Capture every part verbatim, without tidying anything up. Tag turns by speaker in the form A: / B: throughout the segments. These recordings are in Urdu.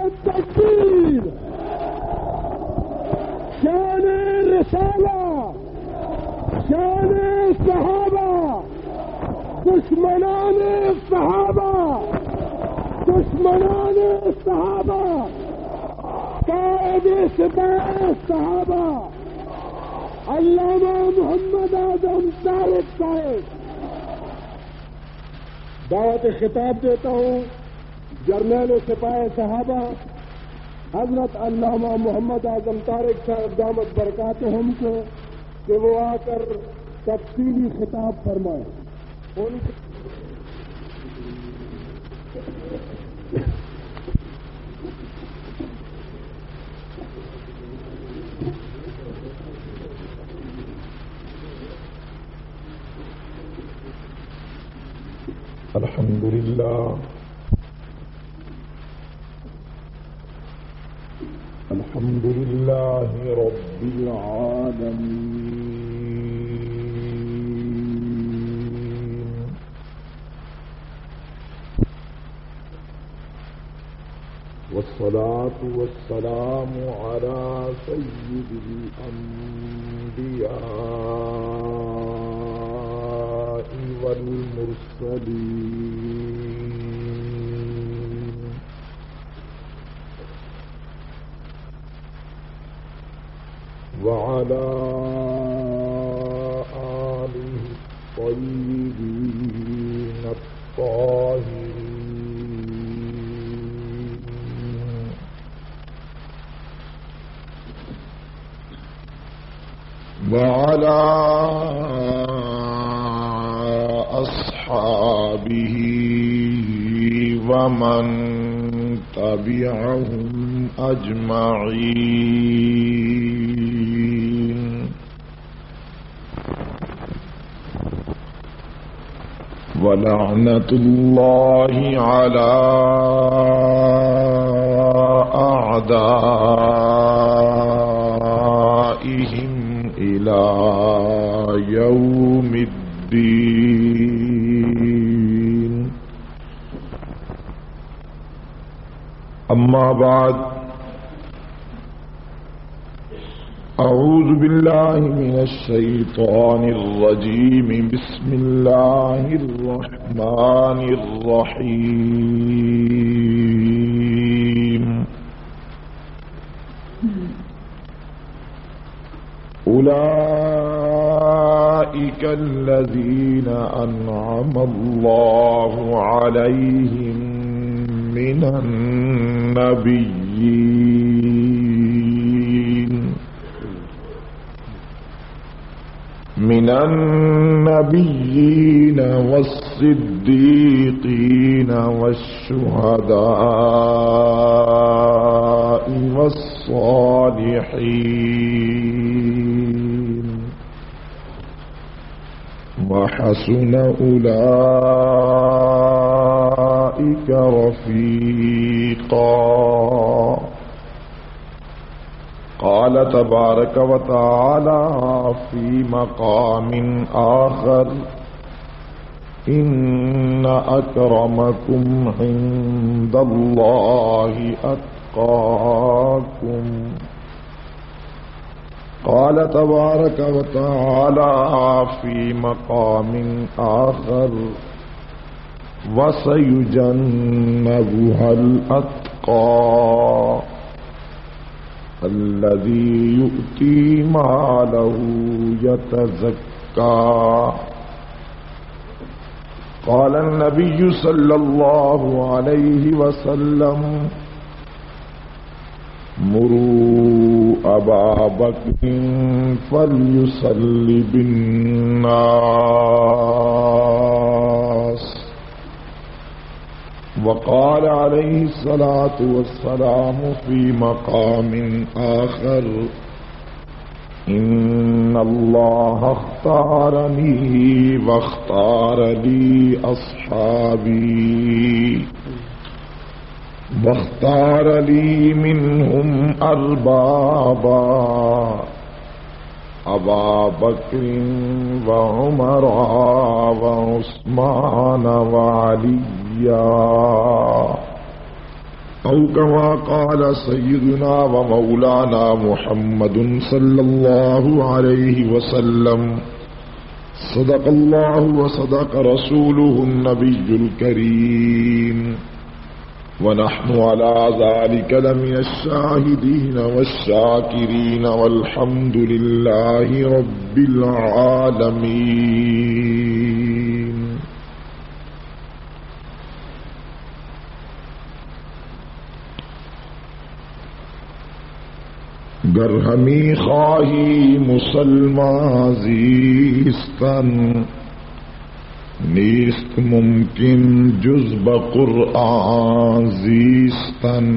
A: تکبیر، شان رسالہ، شان صحابہ، دشمنان صحابہ، دشمنان صحابہ، قائد سپاہ صحابہ علامہ محمد اعظم طارق صاحب۔ دعوت خطاب دیتا ہوں جرنیل سپاہ صحابہ حضرت علامہ محمد اعظم طارق صاحب دامت برکاتہم کو کہ وہ آ کر تفصیلی خطاب فرمائیں۔ ان
B: الحمد للہ الحمد للہ رب العالمین والصلاة والسلام على سيد الأنبياء والمرسلين وعلى آله الطيبين الطاهرين وعلى أصحابه ومن تبعهم أجمعين ولعنة الله على أعدائهم إلى يوم الدين. أما بعد، أعوذ بالله من الشيطان الرجيم. بسم الله الرحمن الرحيم. أولئك الذين أنعم الله عليهم من النبيين من النبيين والصديقين والشهداء والصالحين وحسن أولئك رفيقا. قال تبارك وتعالى في مقام آخر: إن أكرمكم عند الله أتقاكم. قال تبارك وتعالى في مقام آخر: وسيجنبها الأتقى الذي يؤتي ماله يتزكى. قال النبي صلى الله عليه وسلم: مروا أبا بكر فليصلي بالناس. وقال عليه الصلاة والسلام في مقام آخر: إن الله اختارني واختار لي أصحابي واختار لي منهم أربابا: أبا بكر وعمر وعثمان وعليا. أو كما قال سيدنا ومولانا محمد صلى الله عليه وسلم صدق الله وصدق رسوله النبي الكريم ونحن على ذلك لمن الشاهدين والشاكرين والحمد لله رب العالمين. گر ہمی خواہی مسلمان زیستن نیست ممکن جز بقرآن زیستن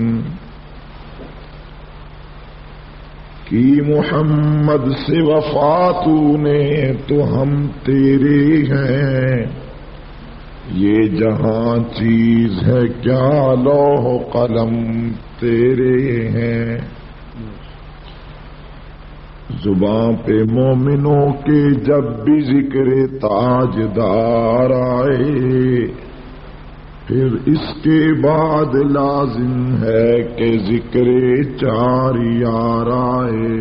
B: کی محمد سے وفاتو نے تو ہم تیرے ہیں یہ جہاں چیز ہے کیا لوح قلم تیرے ہیں. زباں پہ مومنوں کے جب بھی ذکر تاجدار آئے پھر اس کے بعد لازم ہے کہ ذکر چار یار آئے.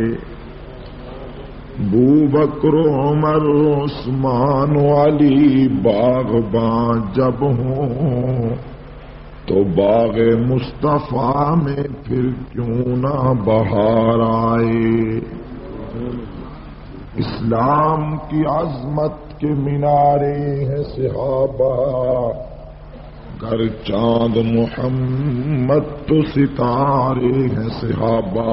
B: بو بکر عمر عثمان علی باغباں جب ہوں تو باغ مصطفیٰ میں پھر کیوں نہ بہار آئے. اسلام کی عظمت کے مینارے ہیں صحابہ گر چاند محمد تو ستارے ہیں صحابہ.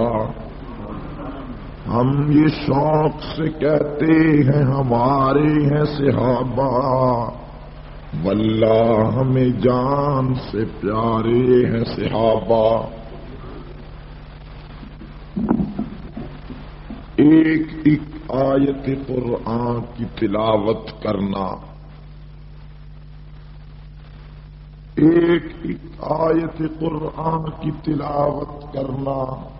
B: ہم یہ شوق سے کہتے ہیں ہمارے ہیں صحابہ واللہ ہمیں جان سے پیارے ہیں صحابہ. ایک ایک آیت قرآن کی تلاوت کرنا ایک ایک آیت قرآن کی تلاوت کرنا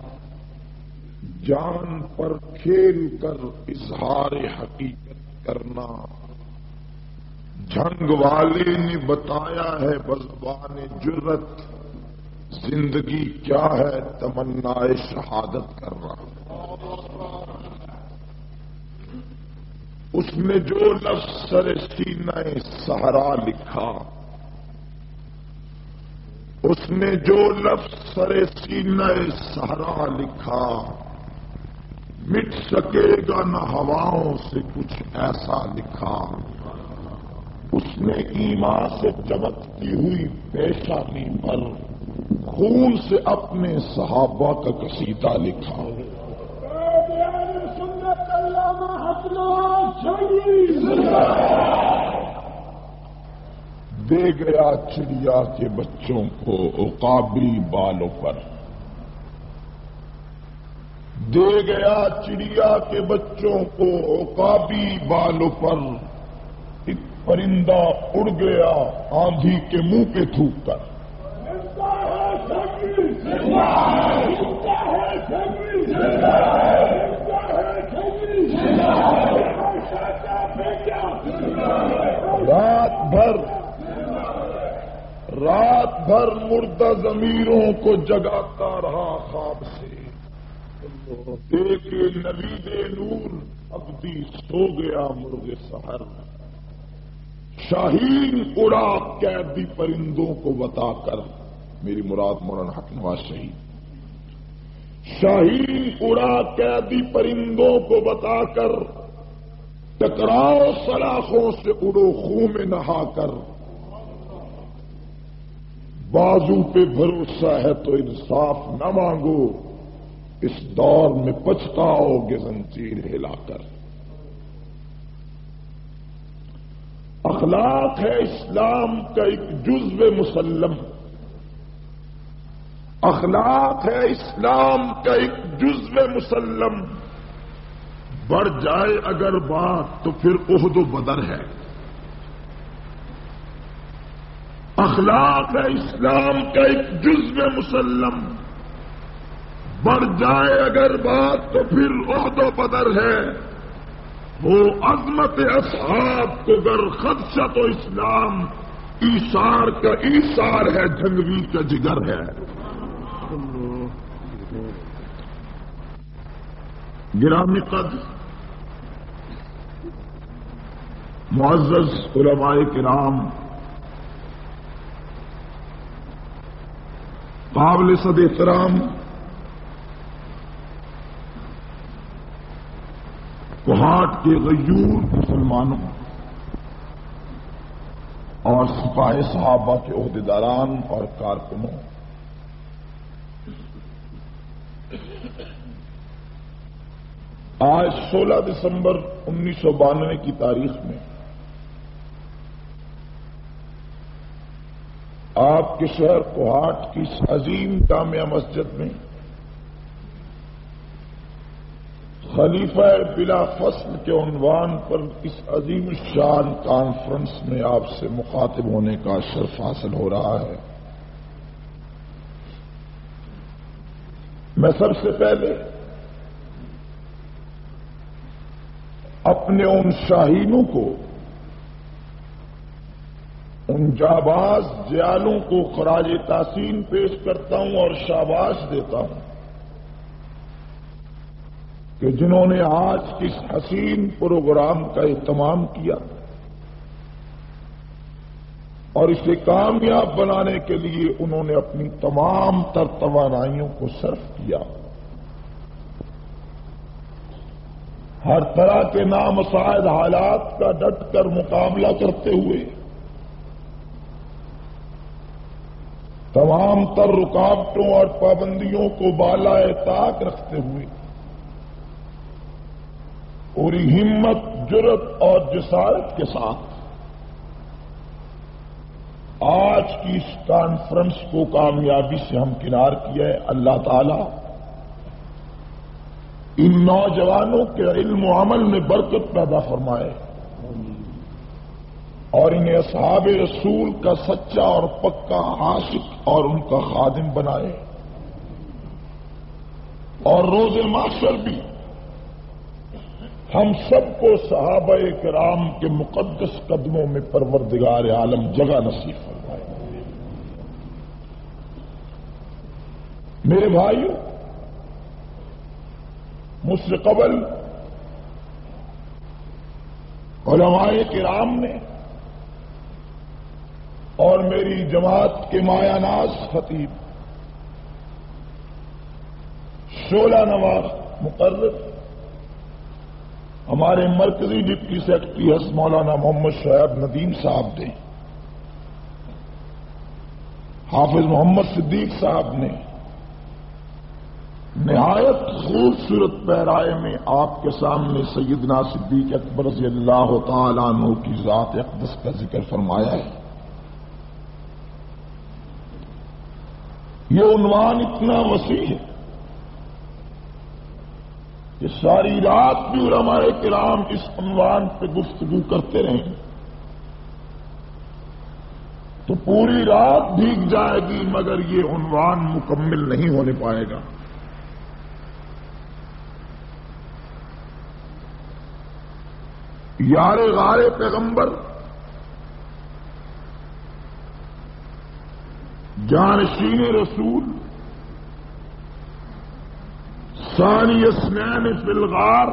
B: جان پر کھیل کر اظہار حقیقت کرنا. جنگ والے نے بتایا ہے بزبان جرت زندگی کیا ہے تمنا شہادت کرنا. اس نے جو لفظ سر سینہ صحرا لکھا اس نے جو لفظ سر سینہ صحرا لکھا مٹ سکے گا نہ ہواؤں سے کچھ ایسا لکھا. اس نے ایمان سے چمکتی ہوئی پیشانی پر خون سے اپنے صحابہ کا قصیدہ لکھا. دے گیا چڑیا کے بچوں کو عقابی بالوں پر دے گیا چڑیا کے بچوں کو عقابی بالوں پر ایک پرندہ اڑ گیا آندھی کے منہ پہ تھوک کر. رات بھر رات بھر مردہ ضمیروں کو جگاتا رہا خواب سے. ایک نوید نور ابدی سو گیا مرغ سحر. شاہین اڑا قیدی پرندوں کو بتا کر میری مراد مولانا حق نواز شہید. شاہین اڑا قیدی پرندوں کو بتا کر ٹکراؤ سلاخوں سے اڑو خون میں نہا کر. بازو پہ بھروسہ ہے تو انصاف نہ مانگو اس دور میں پچھتاؤ گے زنجیر ہلا کر. اخلاق ہے اسلام کا ایک جزو مسلم اخلاق ہے اسلام کا ایک جزو مسلم. بڑھ جائے اگر بات تو پھر احد و بدر ہے. اخلاق ہے اسلام کا ایک جزو مسلم. بڑھ جائے اگر بات تو پھر احد و بدر ہے. وہ عظمت اصحاب کو گر خدشہ تو اسلام ایثار کا ایثار ہے جنگی کا جگر ہے. گرامی قدر معزز علماء کرام، قابل صد احترام کوہاٹ کے غیور مسلمانوں اور سپاہی صحابہ کے عہدیداران اور کارکنوں، آج سولہ دسمبر انیس سو بانوے کی تاریخ میں آپ کے شہر کوہاٹ کی اس عظیم جامعہ مسجد میں خلیفہ بلا فصل کے عنوان پر اس عظیم الشان کانفرنس میں آپ سے مخاطب ہونے کا شرف حاصل ہو رہا ہے۔ میں سب سے پہلے اپنے ان شاہینوں کو، ان جاباز جیالوں کو خراج تحسین پیش کرتا ہوں اور شاباش دیتا ہوں کہ جنہوں نے آج کے اس حسین پروگرام کا اہتمام کیا اور اسے کامیاب بنانے کے لیے انہوں نے اپنی تمام تر توانائیوں کو صرف کیا۔ ہر طرح کے نامساعد حالات کا ڈٹ کر مقابلہ کرتے ہوئے، تمام تر رکاوٹوں اور پابندیوں کو بالائے طاق رکھتے ہوئے پوری ہمت، جرت اور جسارت کے ساتھ آج کی اس کانفرنس کو کامیابی سے ہمکنار کیا ہے۔ اللہ تعالی ان نوجوانوں کے علم و عمل میں برکت پیدا فرمائے اور انہیں اصحاب رسول کا سچا اور پکا عاشق اور ان کا خادم بنائے، اور روز محشر بھی ہم سب کو صحابہ کرام کے مقدس قدموں میں پروردگار عالم جگہ نصیب فرمائے۔ میرے بھائیوں، مجھ سے قبل علماء کرام نے اور میری جماعت کے مایہ ناز خطیب شعلہ نواز مقرر ہمارے مرکزی ڈپٹی سیکرٹری حضرت مولانا محمد شعیب ندیم صاحب نے، حافظ محمد صدیق صاحب نے نہایت خوبصورت پیرائے میں آپ کے سامنے سیدنا صدیق اکبر رضی اللہ تعالیٰ عنہ کی ذات اقدس کا ذکر فرمایا ہے۔ یہ عنوان اتنا وسیع ہے کہ ساری رات بھی علماء کرام اس عنوان پہ گفتگو کرتے رہیں تو پوری رات بھیگ جائے گی، مگر یہ عنوان مکمل نہیں ہونے پائے گا۔ یار غار پیغمبر، جانشین رسول، ثانی اثنین فی الغار،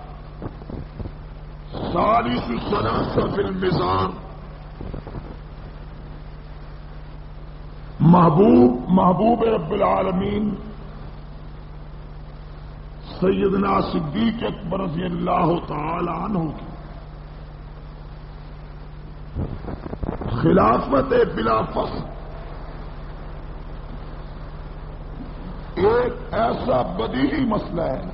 B: ثالث ثلاثہ فی المزار، محبوب محبوب رب العالمین سیدنا صدیق اکبر رضی اللہ تعالی عنہ کی خلافت بلا فصل ایک ایسا بدیہی مسئلہ ہے،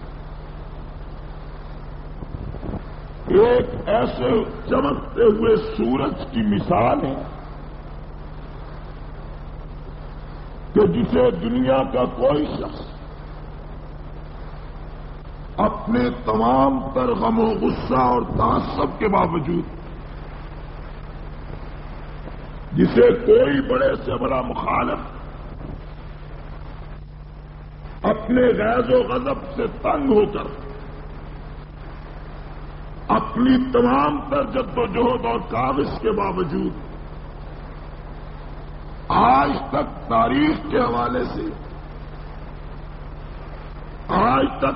B: ایک ایسے چمکتے ہوئے سورج کی مثال ہے کہ جسے دنیا کا کوئی شخص اپنے تمام تر غم و غصہ اور تعصب کے باوجود، جسے کوئی بڑے سے بڑا مخالف اپنے غیظ و غضب سے تنگ ہو کر اپنی تمام تر جد و جہد اور کاوش کے باوجود آج تک تاریخ کے حوالے سے آج تک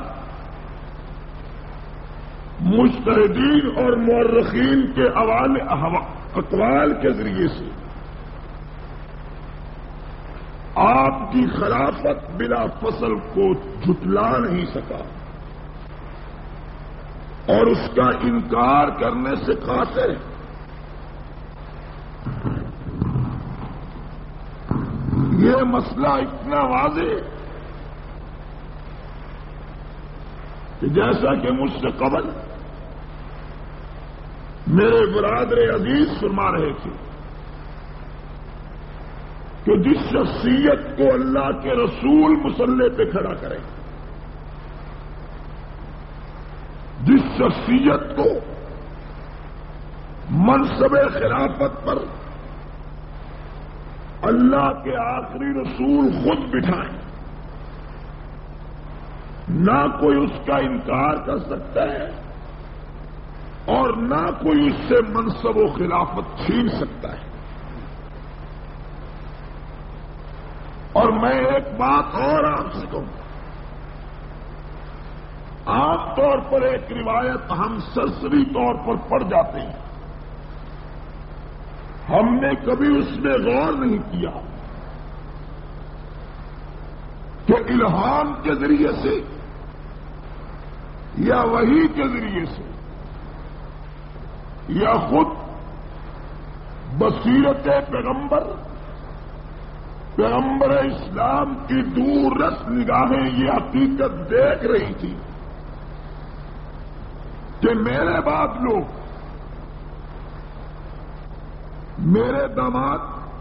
B: مجتہدین اور مورخین کے حوالے اقوال کے ذریعے سے آپ کی خلافت بلا فصل کو جھٹلا نہیں سکا اور اس کا انکار کرنے سے قاصر ہے۔ یہ مسئلہ اتنا واضح ہے کہ جیسا کہ مجھ سے قبل میرے برادر عزیز فرما رہے تھے کہ جس شخصیت کو اللہ کے رسول مصلے پہ کھڑا کرے، جس شخصیت کو منصب خلافت پر اللہ کے آخری رسول خود بٹھائیں، نہ کوئی اس کا انکار کر سکتا ہے اور نہ کوئی اس سے منصب و خلافت چھین سکتا ہے۔ اور میں ایک بات اور آپ سے کہوں، عام طور پر ایک روایت ہم سرسری طور پر پڑھ جاتے ہیں، ہم نے کبھی اس میں غور نہیں کیا کہ الہام کے ذریعے سے یا وحی کے ذریعے سے یا خود بصیرت پیغمبر پیغمبر اسلام کی دور رس نگاہیں یہ حقیقت دیکھ رہی تھی کہ میرے بعد لوگ، میرے داماد،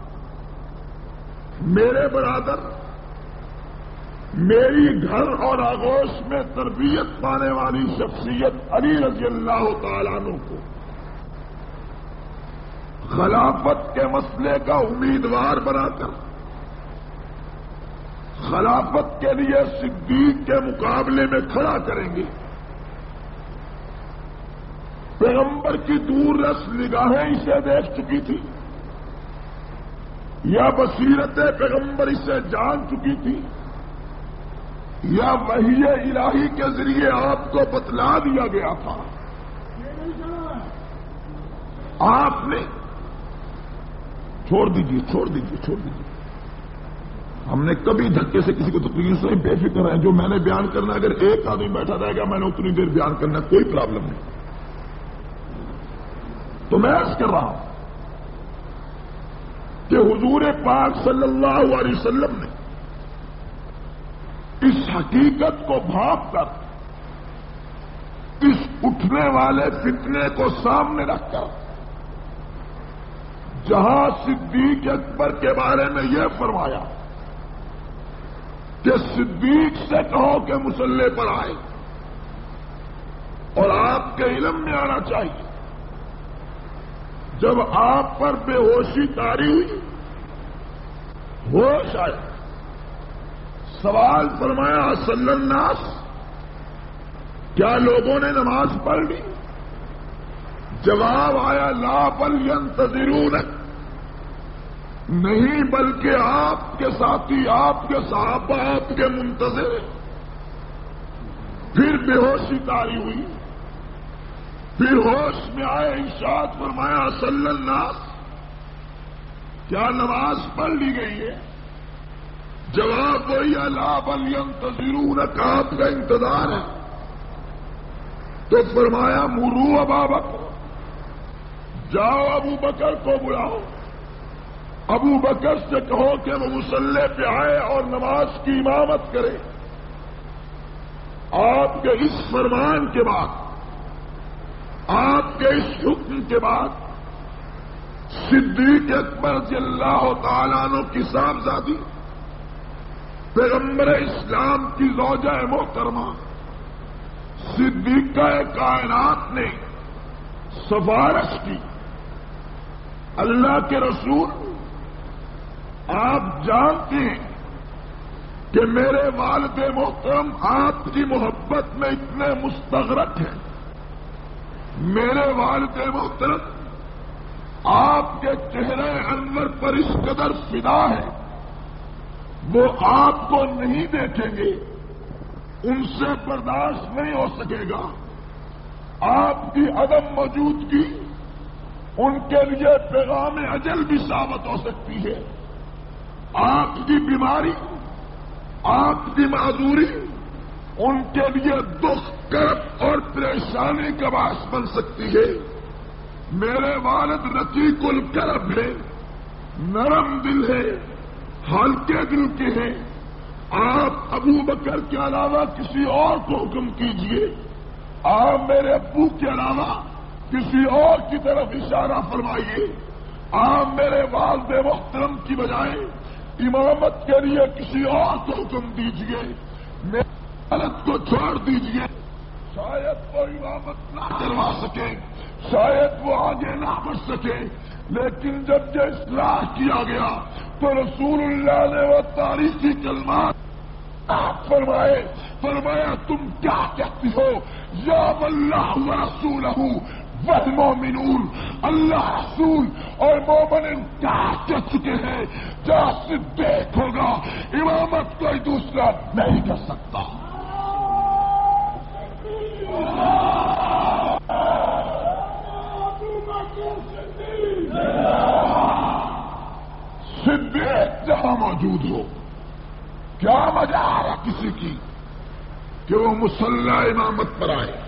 B: میرے برادر، میری گھر اور آغوش میں تربیت پانے والی شخصیت علی رضی اللہ تعالیٰ عنہ کو خلافت کے مسئلے کا امیدوار بنا کر خلافت کے لیے صدیق کے مقابلے میں کھڑا کریں گے۔ پیغمبر کی دور رس نگاہیں اسے دیکھ چکی تھی یا بصیرت پیغمبر اسے جان چکی تھی یا وحی الہی کے ذریعے آپ کو بتلا دیا گیا تھا۔ آپ نے چھوڑ دیجیے چھوڑ دیجیے چھوڑ دیجیے ہم نے کبھی دھکے سے کسی کو تکلیف سے بے فکر ہے، جو میں نے بیان کرنا اگر ایک آدمی بیٹھا رہے گا میں نے اتنی دیر بیان کرنا، کوئی پرابلم نہیں۔ تو میں عرض کر رہا ہوں کہ حضور پاک صلی اللہ علیہ وسلم نے اس حقیقت کو بھانپ کر اس اٹھنے والے فتنے کو سامنے رکھ کر جہاں صدیق اکبر کے بارے میں یہ فرمایا کہ صدیق سے کہو کہ مصلے پر آئے، اور آپ کے علم میں آنا چاہیے جب آپ پر بے ہوشی طاری ہوئی، ہوش آیا، سوال فرمایا صلی الناس، کیا لوگوں نے نماز پڑھ لی؟ جواب آیا لا بل ینتظرونک، نہیں بلکہ آپ کے ساتھی، آپ کے صحابہ آپ کے منتظر ہیں۔ پھر بے ہوشی طاری ہوئی، پھر ہوش میں آئے، ارشاد فرمایا صلی الناس، کیا نماز پڑھ لی گئی ہے؟ جواب وہی لا بل ینتظرونک، آپ کا انتظار ہے۔ تو فرمایا مرو ابا بکر، جاؤ ابو بکر کو بلاؤ، ابو بکر سے کہو کہ وہ مصلے پہ آئے اور نماز کی امامت کرے۔ آپ کے اس فرمان کے بعد، آپ کے اس حکم کے بعد صدیق اکبر رضی اللہ تعالیٰ عنہ کی صاحبزادی پیغمبر اسلام کی زوجہ محترمہ صدیقہ کائنات نے سفارش کی، اللہ کے رسول آپ جانتے ہیں کہ میرے والد محترم آپ کی محبت میں اتنے مستغرق ہیں، میرے والد محترم آپ کے چہرے انور پر اس قدر فدا ہے، وہ آپ کو نہیں دیکھیں گے، ان سے برداشت نہیں ہو سکے گا۔ آپ کی عدم موجودگی ان کے لیے پیغام اجل بھی ثابت ہو سکتی ہے۔ آپ کی بیماری، آپ کی معذوری ان کے لیے دکھ، کرب اور پریشانی کا باعث بن سکتی ہے۔ میرے والد رقیق القلب ہے، نرم دل ہے، ہلکے دل کے ہیں۔ آپ ابو بکر کے علاوہ کسی اور کو حکم کیجئے، آپ میرے ابو کے علاوہ کسی اور کی طرف اشارہ فرمائیے، آپ میرے والد محترم کی بجائے امامت کے لیے کسی اور کو حکم دیجئے، میرے والد کو چھوڑ دیجئے۔ شاید وہ امامت نہ کروا سکے، شاید وہ آگے نہ بڑھ سکے، لیکن جب یہ اصلاح کیا گیا تو رسول اللہ نے وہ تاریخی کلمات فرمائے، فرمایا تم کیا کہتی ہو؟ یا اللہ و رسولہ والمؤمنون، اللہ رسول اور مومن کیا کہہ چکے ہیں، جا صدیق ہوگا، امامت کوئی دوسرا نہیں کر سکتا۔ صدیق جہاں موجود ہو، کیا مزہ آ رہا کسی کی کہ وہ مصلی امامت پر آئے؟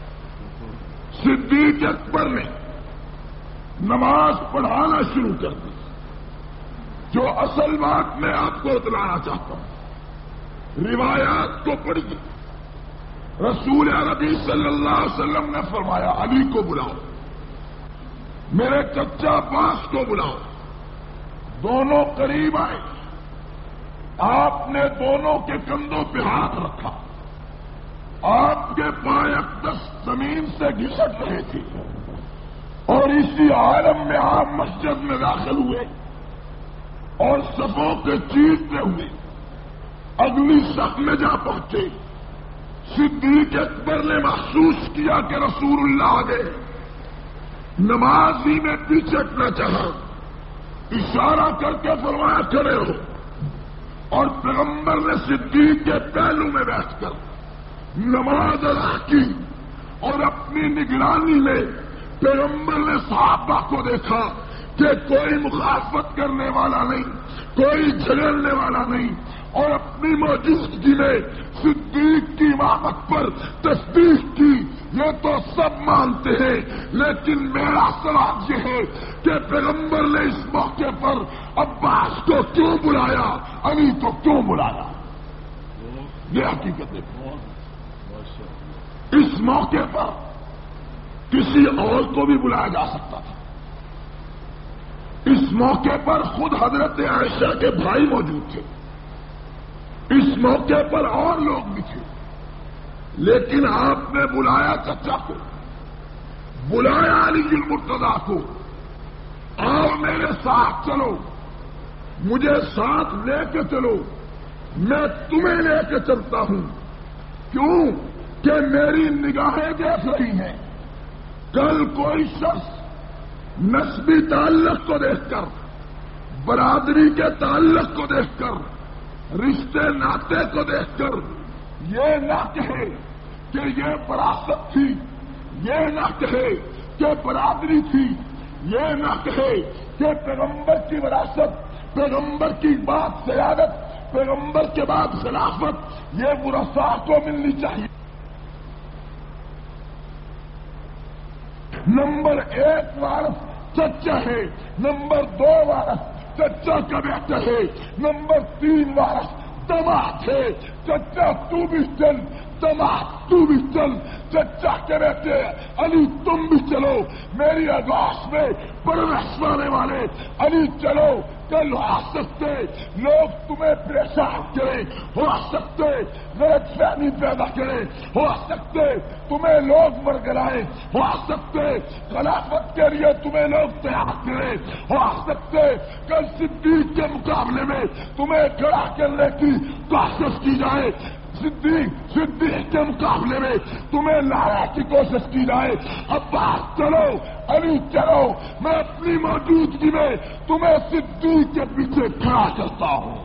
B: صدیق اکبر نے نماز پڑھانا شروع کر دی۔ جو اصل بات میں آپ کو بتلانا چاہتا ہوں، روایات کو پڑھیے۔ رسول عربی صلی اللہ علیہ وسلم نے فرمایا علی کو بلاؤ، میرے چچا عباس کو بلاؤ۔ دونوں قریب آئے، آپ نے دونوں کے کندھوں پہ ہاتھ رکھا، آپ کے پائے اقدس زمین سے گھسٹ رہے تھے، اور اسی عالم میں آپ مسجد میں داخل ہوئے اور صفوں کے چیرتے ہوئے اگلی صف میں جا پہنچے۔ صدیق اکبر نے محسوس کیا کہ رسول اللہ آ گئے، نماز ہی میں پیچھے ہٹنا چاہا، اشارہ کر کے فرمایا کھڑے ہو، اور پیغمبر نے صدیق کے پہلو میں بیٹھ کر نماز ادا کی، اور اپنی نگرانی میں پیغمبر نے صحابہ کو دیکھا کہ کوئی مخالفت کرنے والا نہیں، کوئی جھگڑنے والا نہیں، اور اپنی موجودگی میں صدیق کی امامت پر تصدیق کی۔ یہ تو سب مانتے ہیں، لیکن میرا سوال یہ ہے کہ پیغمبر نے اس موقع پر عباس کو کیوں بلایا، علی کو کیوں بلایا؟ یہ حقیقت ہے۔ اس موقع پر کسی اور کو بھی بلایا جا سکتا تھا۔ اس موقع پر خود حضرت عائشہ کے بھائی موجود تھے، اس موقع پر اور لوگ بھی تھے، لیکن آپ نے بلایا چچا کو، بلایا علی المرتضیٰ کو، آؤ میرے ساتھ چلو، مجھے ساتھ لے کے چلو، میں تمہیں لے کے چلتا ہوں۔ کیوں کہ میری نگاہیں دیکھ رہی ہیں، کل کوئی شخص نسبی تعلق کو دیکھ کر، برادری کے تعلق کو دیکھ کر، رشتے ناطے کو دیکھ کر یہ نہ کہے کہ یہ وراثت تھی، یہ نہ کہے کہ برادری تھی، یہ نہ کہے کہ پیغمبر کی وراثت، پیغمبر کی بات سیادت، پیغمبر کے بعد خلافت یہ ورثاء کو ملنی چاہیے۔ نمبر ایک وارث چچا ہے، نمبر دو وارث چچا کا بیٹا ہے، نمبر تین وارث دماد ہے۔ چچا تو بھی چل، دماد تو بھی چل، چچا کے بیٹے علی تم بھی چلو، میری آگاش میں پرورش پانے والے علی چلو۔ کل ہو سکتے لوگ تمہیں پریشان کریں، ہو سکتے غلط فہمی پیدا کریں، ہو سکتے تمہیں لوگ مرگلائیں، ہو سکتے خلافت کے لیے تمہیں لوگ تیار کریں، ہو سکتے کل صدیق کے مقابلے میں تمہیں کھڑا کرنے کی کوشش کی جائے۔ صدیق صدیق کے مقابلے میں تمہیں لانے کی کوشش کی جائے، عباس چلو، علی چلو، میں اپنی موجودگی میں تمہیں صدیق کے پیچھے کھڑا کرتا ہوں۔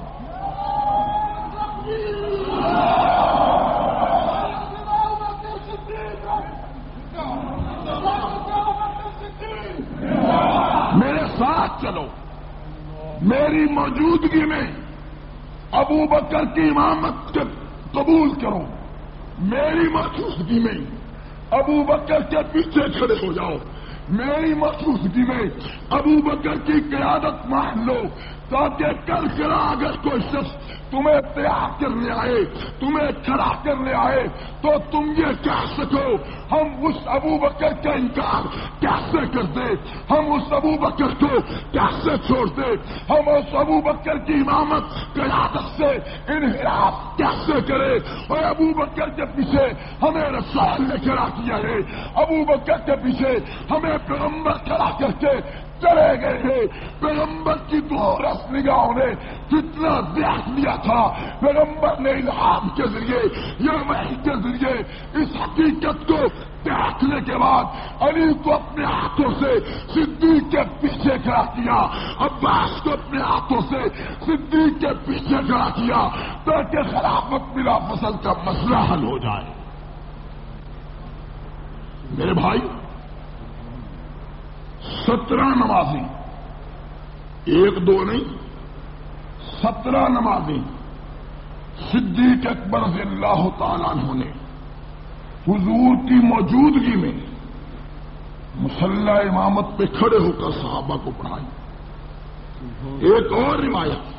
B: میرے ساتھ چلو، میری موجودگی میں ابو بکر کی امامت کے قبول کرو، میری موجودگی میں ابو بکر کے پیچھے کھڑے ہو جاؤ، میری موجودگی میں ابو بکر کی قیادت مان لو، تاکہ کل کرا اگر کوئی شخص تمہیں تیار کرنے آئے، تمہیں کھڑا کرنے آئے تو تم یہ کہہ سکو ہم اس ابو بکر کا انکار کیسے کر دے، ہم اس ابو بکر کو کیسے چھوڑ دے، ہم اس ابو بکر کی امامت قیادت سے انحراف کیسے کرے، اور ابو بکر کے پیچھے ہمیں رسول نے کھڑا کیا ہے، ابو بکر کے پیچھے ہمیں پیغمبر کھڑا کر کے چلے گئے ہیں، پیغمبر کی دو رس نگاہوں نے کتنا دیکھ لیا تھا، پیغمبر نے الہام کے ذریعے یا وحی کے ذریعے اس حقیقت کو دیکھنے کے بعد علی کو اپنے ہاتھوں سے صدیق کے پیچھے کھڑا کیا، عباس کو اپنے ہاتھوں سے صدیق کے پیچھے کھڑا کیا، تاکہ خلافت بلا فصل کا مسئلہ حل ہو جائے۔ میرے بھائی، سترہ نمازی، ایک دو نہیں، سترہ نمازی صدیق اکبر رضی اللہ تعالیٰ عنہ نے حضور کی موجودگی میں مصلی امامت پہ کھڑے ہو کر صحابہ کو پڑھائی۔ ایک اور روایت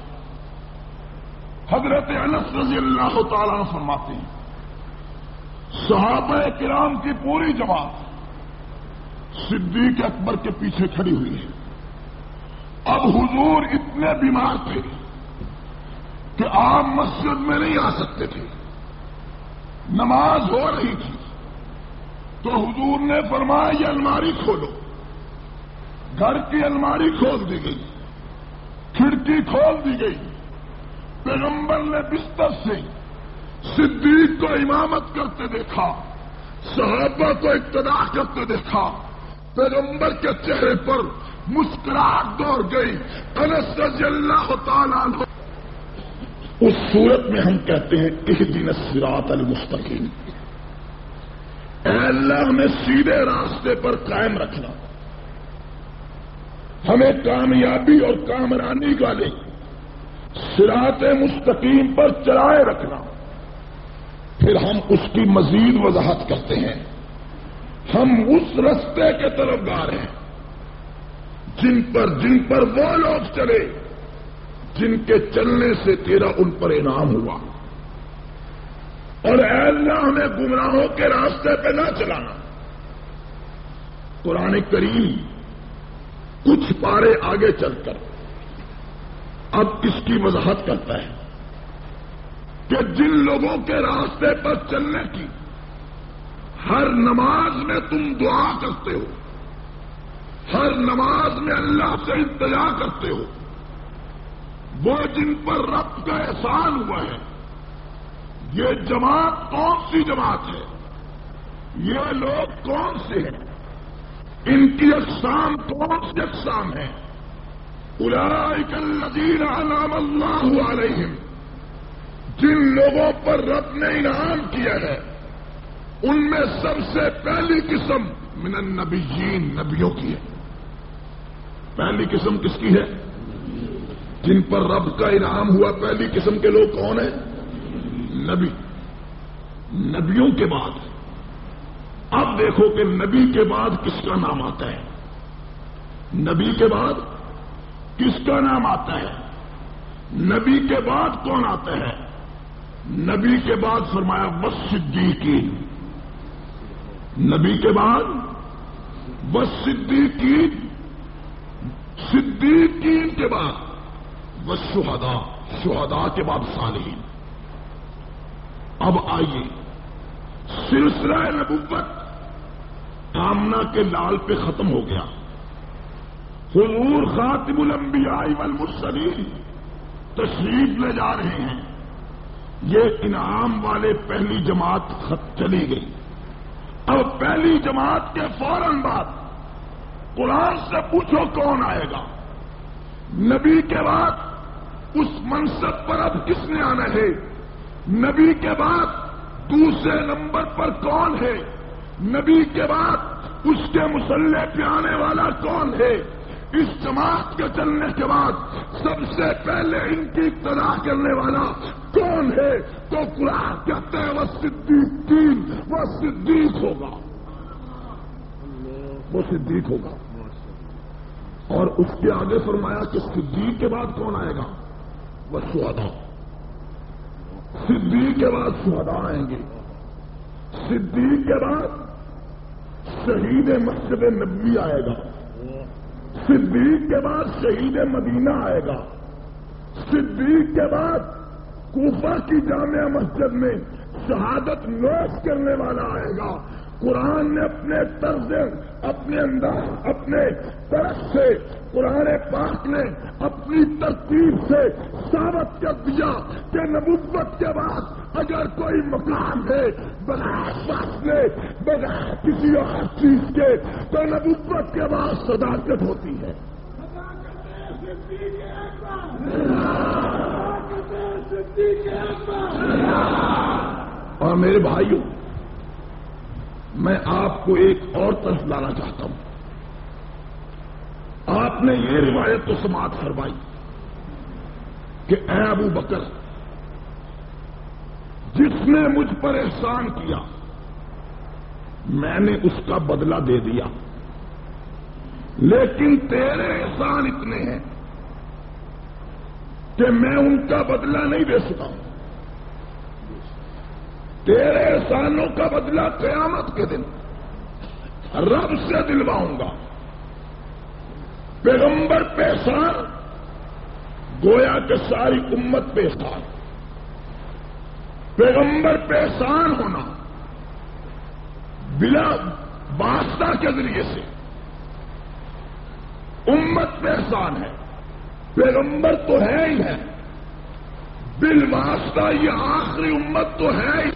B: حضرت انس رضی اللہ تعالیٰ عنہ فرماتے ہیں صحابہ کرام کی پوری جماعت صدیق اکبر کے پیچھے کھڑی ہوئی ہے۔ اب حضور اتنے بیمار تھے کہ آپ مسجد میں نہیں آ سکتے تھے، نماز ہو رہی تھی تو حضور نے فرمایا یہ الماری کھولو، گھر کی الماری کھول دی گئی، کھڑکی کھول دی گئی، پیغمبر نے بستر سے صدیق کو امامت کرتے دیکھا، صحابہ کو اقتدا کرتے دیکھا، پیغمبر کے چہرے پر مسکراہٹ دوڑ گئی۔ انس رضی اللہ تعالیٰ عنہ، اس صورت میں ہم کہتے ہیں اہدنا الصراط المستقیم، اے اللہ ہمیں سیدھے راستے پر قائم رکھنا، ہمیں کامیابی اور کامرانی والے صراط مستقیم پر چلائے رکھنا۔ پھر ہم اس کی مزید وضاحت کرتے ہیں، ہم اس رستے کے طلبگار ہیں جن پر جن پر وہ لوگ چلے جن کے چلنے سے تیرا ان پر انعام ہوا، اور اے اللہ ہمیں گمراہوں کے راستے پہ نہ چلانا۔ قرآن کریم کچھ پارے آگے چل کر اب اس کی وضاحت کرتا ہے کہ جن لوگوں کے راستے پر چلنے کی ہر نماز میں تم دعا کرتے ہو، ہر نماز میں اللہ سے التجا کرتے ہو، وہ جن پر رب کا احسان ہوا ہے، یہ جماعت کون سی جماعت ہے، یہ لوگ کون سے ہیں، ان کی اقسام کون سی اقسام ہیں؟ اولئک الذین انعم اللہ علیہم، جن لوگوں پر رب نے انعام کیا ہے، ان میں سب سے پہلی قسم من النبیین، نبیوں کی ہے۔ پہلی قسم کس کی ہے؟ جن پر رب کا انعام ہوا پہلی قسم کے لوگ کون ہیں؟ نبی۔ نبیوں کے بعد اب دیکھو کہ نبی کے بعد کس کا نام آتا ہے، نبی کے بعد کس کا نام آتا ہے، نبی کے بعد کون آتا ہے؟ نبی کے بعد فرمایا والصدیقین، نبی کے بعد والصدیقین، صدیقین کے بعد والشہداء، شہداء کے بعد صالحین۔ اب آئیے سلسلہ نبوت آمنہ کے لال پہ ختم ہو گیا، حضور خاتم الانبیاء والمرسلین تشریف لے جا رہے ہیں، یہ انعام والے پہلی جماعت خط چلی گئی. اب پہلی جماعت کے فوراً بعد قرآن سے پوچھو کون آئے گا. نبی کے بعد اس منصب پر اب کس نے آنا ہے؟ نبی کے بعد دوسرے نمبر پر کون ہے؟ نبی کے بعد اس کے مسلح پہ آنے والا کون ہے؟ اس جماعت کے چلنے کے بعد سب سے پہلے ان کی ابتدا کرنے والا کون ہے؟ تو قرآن کہتے ہیں وہ صدیقین، وہ صدیق ہوگا، وہ صدیق ہوگا. اور اس کے آگے فرمایا کہ صدیق کے بعد کون آئے گا؟ وہ شہداء. صدیق کے بعد شہداء آئیں گے. صدیق کے بعد شہید مسجد نبوی آئے گا. صدیق کے بعد شہید مدینہ آئے گا. صدیق کے بعد کوفہ کی جامع مسجد میں شہادت نوش کرنے والا آئے گا. قرآن نے اپنے طرز، اپنے انداز، اپنے طرف سے، قرآن پاک نے اپنی ترتیب سے ثابت کر دیا کہ نبوت کے بعد اگر کوئی مقام ہے بغیر فاصلے، بغیر کسی اور چیز کے، تو نبوت کے بعد صداقت ہوتی ہے. اور میرے بھائیوں، میں آپ کو ایک اور طرف لانا چاہتا ہوں. آپ نے یہ روایت تو سماعت فرمائی کہ اے ابو بکر، جس نے مجھ پر احسان کیا میں نے اس کا بدلہ دے دیا، لیکن تیرے احسان اتنے ہیں کہ میں ان کا بدلہ نہیں دے سکا ہوں. تیرے احسانوں کا بدلہ قیامت کے دن رب سے دلواؤں گا. پیغمبر پہ احسان گویا کہ ساری امت پہ احسان. پیغمبر پہ احسان ہونا بلا واسطہ کے ذریعے سے امت پہ احسان ہے. پیغمبر تو ہے ہی ہے، بالواسطہ یہ آخری امت تو ہے ہی.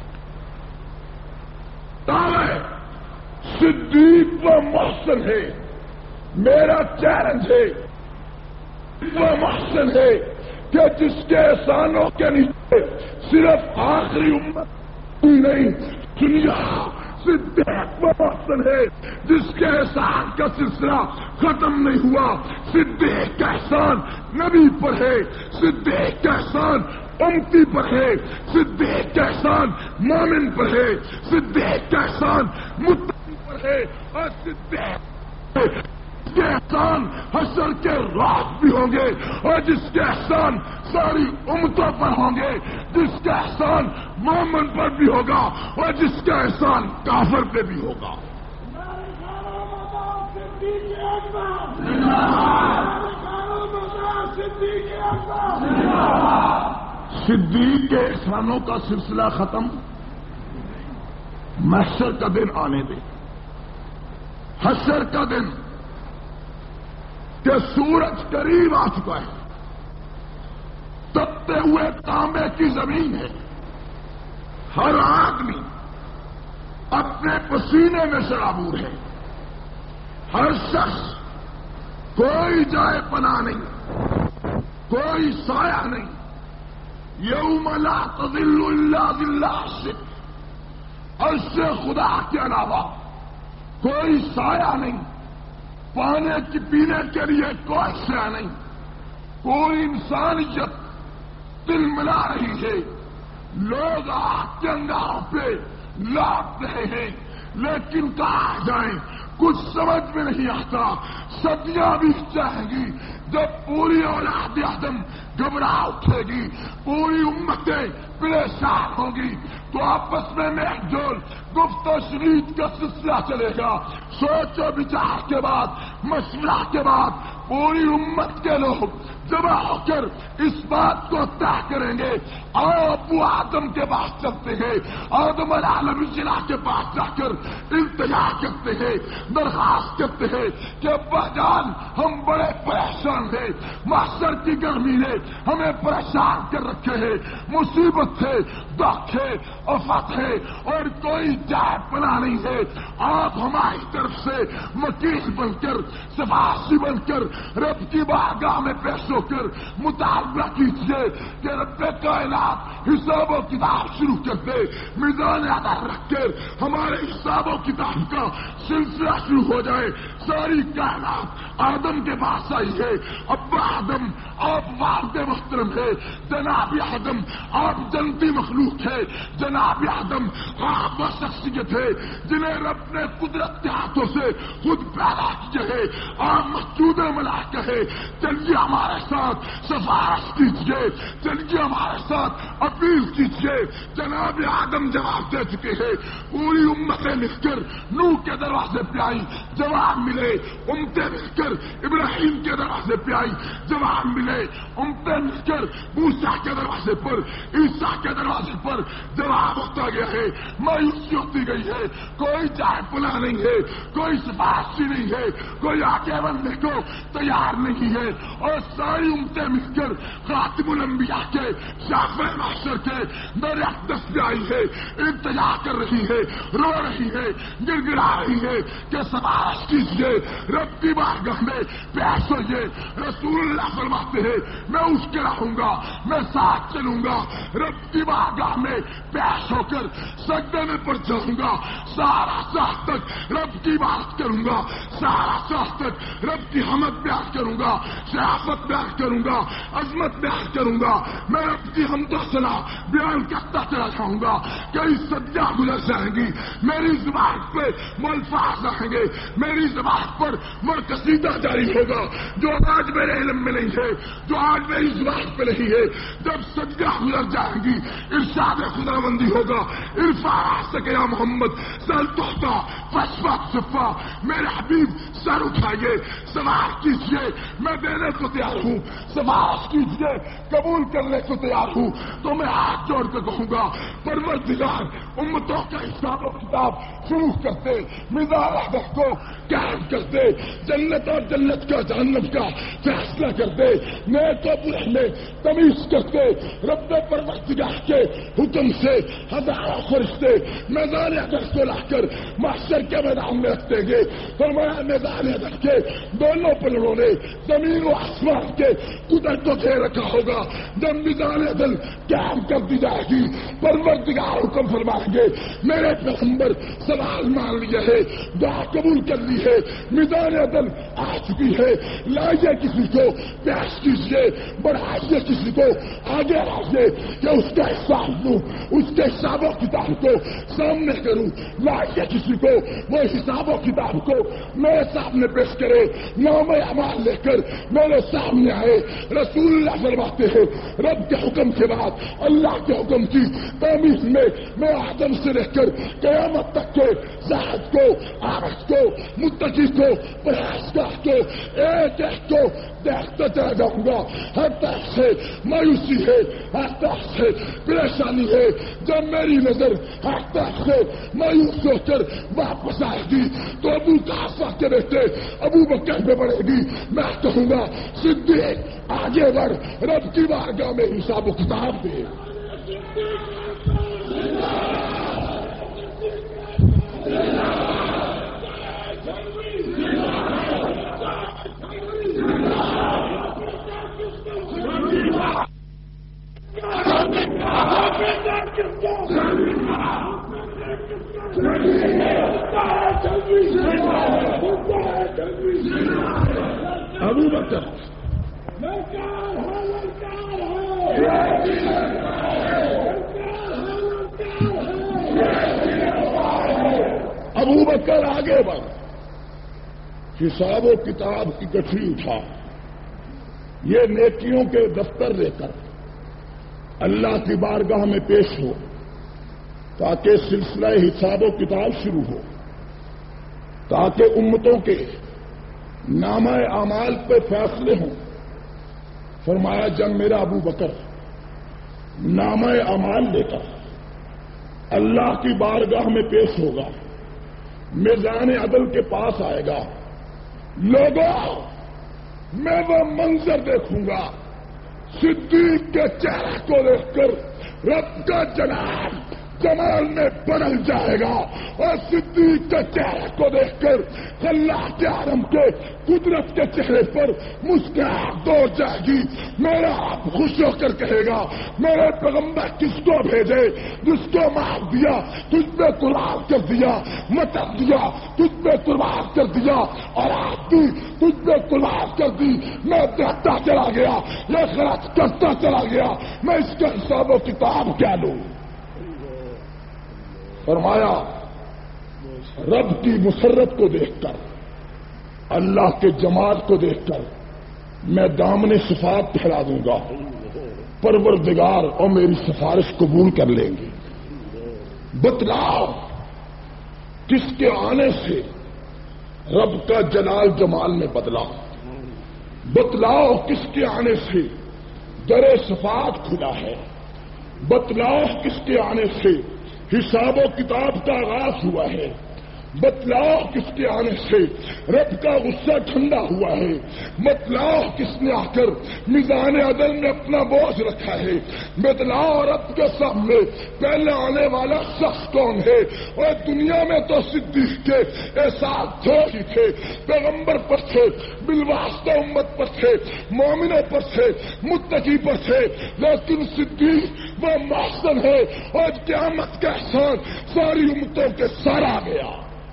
B: دعوی صدیق و محسن ہے. میرا چیلنج ہے، وہ محسن ہے کہ جس کے احسانوں کے نیچے صرف آخری امت ہی نہیں، دنیا صدیق و محسن ہے جس کے احسان کا سلسلہ ختم نہیں ہوا. صدیق کا احسان نبی پر ہے، صدیق کا احسان امتی پر ہے، صدیق کا احسان مومن پر ہے، صدیق کا احسان متقی پر ہے، اور صدیق کے احسان حشر کے رات بھی ہوں گے، اور جس کے احسان ساری امتوں پر ہوں گے، جس کا احسان مومن پر بھی ہوگا اور جس کا احسان کافر پہ بھی ہوگا. صدیق کے احسانوں کا سلسلہ ختم، محشر کا دن آنے دے. حشر کا دن کہ سورج قریب آ چکا ہے، تپتے ہوئے تانبے کی زمین ہے، ہر آدمی اپنے پسینے میں شرابور ہے، ہر شخص کوئی جائے پناہ نہیں، کوئی سایہ نہیں. یوم لا تظل الا ظل عرشہ، عرش خدا کے علاوہ کوئی سایہ نہیں، پانے کی پینے کے لیے کوئی شے نہیں، کوئی انسانیت دل ملا رہی ہے. لوگ آگ کے انگاروں پہ لوٹ رہے ہیں، لیکن کہاں جائیں کچھ سمجھ میں نہیں آتا. صدیاں بھی چاہیں گی جب پوری اولاد آدم گھبرا اٹھے گی، پوری امتیں پریشان ہوں گی، تو آپس میں میل جول گفت و شنید کا سلسلہ چلے گا. سوچ و بچار کے بعد، مشورہ کے بعد پوری امت کے لوگ جمع ہو کر اس بات کو طے کریں گے اور ابو آدم کے پاس چلتے ہیں، آدم علیہ السلام کے پاس جا کر التجا کرتے ہیں، درخواست کرتے ہیں کہ ابا جان ہم بڑے پریشان ہیں، محشر کی گرمی نے ہمیں پریشان کر رکھے ہیں، مصیبت ہے، دکھ ہے، آفت ہے اور کوئی جائے پناہ نہیں ہے، آپ ہماری طرف سے وکیل بن کر سفارشی بن کر رب کی بارگاہ میں پیش ہو کر مطالبہ کیجیے کہ رب کائنات حساب و کتاب شروع کر دے، میزان عدل رکھ کر ہمارے حساب و کتاب کا سلسلہ شروع ہو جائے۔ ساری کائنات آدم کے پاس آئی ہے، ابا آدم آپ والد محترم ہے، جناب آدم آپ جنتی مخلوق ہے، جناب آدم آپ وہ شخصیت ہے جنہیں رب نے قدرت کے ہاتھوں سے خود پیدا کیا ہے، آپ مسجود ملائکہ ہے، چلیے ہمارے ساتھ سفارش کیجیے، چلیے ہمارے ساتھ اپیل کیجیے۔ جناب آدم جواب دے چکے ہیں، پوری امتیں مل کر نوح کے دروازے پہ آئی، جواب ملے، امتیں مل کر ابراہیم کے دروازے پہ آئی، جواب ملے، امتیں مل کر موسیٰ کے دروازے پر، عیسیٰ کے دروازے پر جواب ہوتا گیا ہے، مایوسی ہوتی گئی ہے، کوئی جائے پناہ نہیں ہے، کوئی سفارشی نہیں ہے، کوئی آگے بڑھنے کو تیار نہیں ہے، اور ساری امتیں مل کر خاتم الانبیاء کے شافع محشر کے در اقدس پہ آئی ہے، التجا کر رہی ہے، رو رہی ہے، گر گڑا رہی ہے کہ سفارش کیجیے، رب کی بارگاہ میں پیش ہوئیے۔ رسول اللہ فرماتے ہیں میں اٹھ کے رہوں گا، میں ساتھ چلوں گا، رب کی بارگاہ میں پیش ہو کر سجدے میں پڑ جاؤں گا، سارا سال تک رب کی بات کروں گا، سارا سال تک رب کی حمد بیان کروں گا، شرافت بیان کروں گا، عظمت بیان کروں گا، میں رب کی حمد و ثنا بیان کرتا چلا جاؤں گا۔ کئی صدیاں گزر جائیں گی، میری زبان پہ وہ الفاظ آئیں گے، میری زبان پر وہ قصیدہ جاری ہوگا جو آج میرے علم میں نہیں ہے، جو آج میری زبان پہ نہیں ہے۔ جب صدیاں گزر جائیں گی ارشاد خدا بندی ہوگا، عرفا سکے یا محمد سر توحفہ فشفا صفا، میرے حبیب سر اٹھائیے، سوال کیجیے، میں دینے کو تیار ہوں، سوال کیجیے، قبول کرنے کو تیار ہوں۔ تو میں ہاتھ جوڑ کے کہوں گا پروردگار امتوں کا حساب و کتاب شروع کرتے، میزان عدل کو قائم کرتے، جنت اور جنت کا جہنم کا فیصلہ کرتے، نیک و برے میں تمیز کرتے، رب پروردگار کے حکم سے ہزاروں فرشتے میدان عدل کو لا کر محشر کے میدان میں رکھتے گے۔ فرمایا میدان عدل کے دونوں پلڑوں نے زمین و آسمان کے قدرت کو گھیر رکھا ہوگا۔ جب میدان عدل قائم کر دی جائے گی پروردگار حکم فرمائیں گے میرے پیغمبر سوال مان لیا ہے، دعا قبول کر لی ہے، میدان عدل آ چکی ہے، لائیے کسی کو پیش کیجیے، بڑھائیے کسی کو آگے آئیے کہ اس کا حساب لوں، اس کے حساب و کتاب کو سامنے کروں، لائیے کسی کو وہ حساب و کتاب کو میرے سامنے پیش کرے، نام اعمال لے کر میرے سامنے آئے۔ رسول اللہ فرماتے ہیں رب کے حکم کے بعد اللہ کے حکم کی تعمیر میں میں آدم سے لے کر قیامت تک کے زاہد کو، عابد کو، متقی کو، پرہیزگار کو، ایک ایک کو دیکھتا چلا جاؤں گا۔ ہر طرف سے مایوسی ہے، ہر طرف سے پریشانی ہے، جب میری نظر ہر طرف سے مایوس ہو کر واپس آئے گی تو ابو قحافہ کے بیٹے ابو بکر پہ پڑے گی، میں کہوں گا صدیق آگے بڑھ، رب کی بارگاہ میں حساب و کتاب دے۔ ابو بکر ابو بکر آگے بڑھ، حساب و کتاب کی گٹھری اٹھا، یہ نیکیوں کے دفتر لے کر اللہ کی بارگاہ میں پیش ہو تاکہ سلسلہ حساب و کتاب شروع ہو، تاکہ امتوں کے نامہ اعمال پہ فیصلے ہوں. فرمایا جب میرا ابو بکر نامہ اعمال لے کر اللہ کی بارگاہ میں پیش ہوگا، میزان عدل کے پاس آئے گا، لوگوں میں وہ منظر دیکھوں گا، صدیق کے چہرے کو دیکھ کر رب کا جلال جمال میں بدل جائے گا، اور صدیق کے چہرے کو دیکھ کر اللہ کے عالم کے قدرت کے چہرے پر مسکراہٹ دوڑ جائے گی. میرا آپ خوش ہو کر کہے گا میرے پیغمبر کس کو بھیجے؟ جس کو مار دیا، تجھ پہ قربان کر دیا، مٹک دیا، تجھ پہ قربان کر دیا، اور آپ بھی تجھ پہ قربان کر دی. میں دیکھتا چلا گیا، یہ خرچ کرتا چلا گیا، میں اس کا حساب و کتاب کیا لوں؟ فرمایا رب کی مسرت کو دیکھ کر، اللہ کے جمال کو دیکھ کر میں دامن صفات پھیلا دوں گا، پروردگار اور میری سفارش قبول کر لیں گے. بتلاؤ کس کے آنے سے رب کا جلال جمال میں بدلا، بتلاؤ کس کے آنے سے در صفات کھلا ہے، بتلاؤ کس کے آنے سے حساب و کتاب کا آغاز ہوا ہے، بتلاؤ کس کے آنے سے رب کا غصہ ٹھنڈا ہوا ہے، بتلاؤ کس نے آ کر میزان عدل میں اپنا بوجھ رکھا ہے، بتلاؤ رب کے سامنے پہلے آنے والا شخص کون ہے. اور دنیا میں تو صدیق کے احساس تھے ہی تھے، پیغمبر پر تھے، بالواسطہ امت پر تھے، مومنوں پر تھے، متقی پر تھے، لیکن صدیق وہ محسن ہے اور قیامت کا احسان ساری امتوں کے سر آ گیا.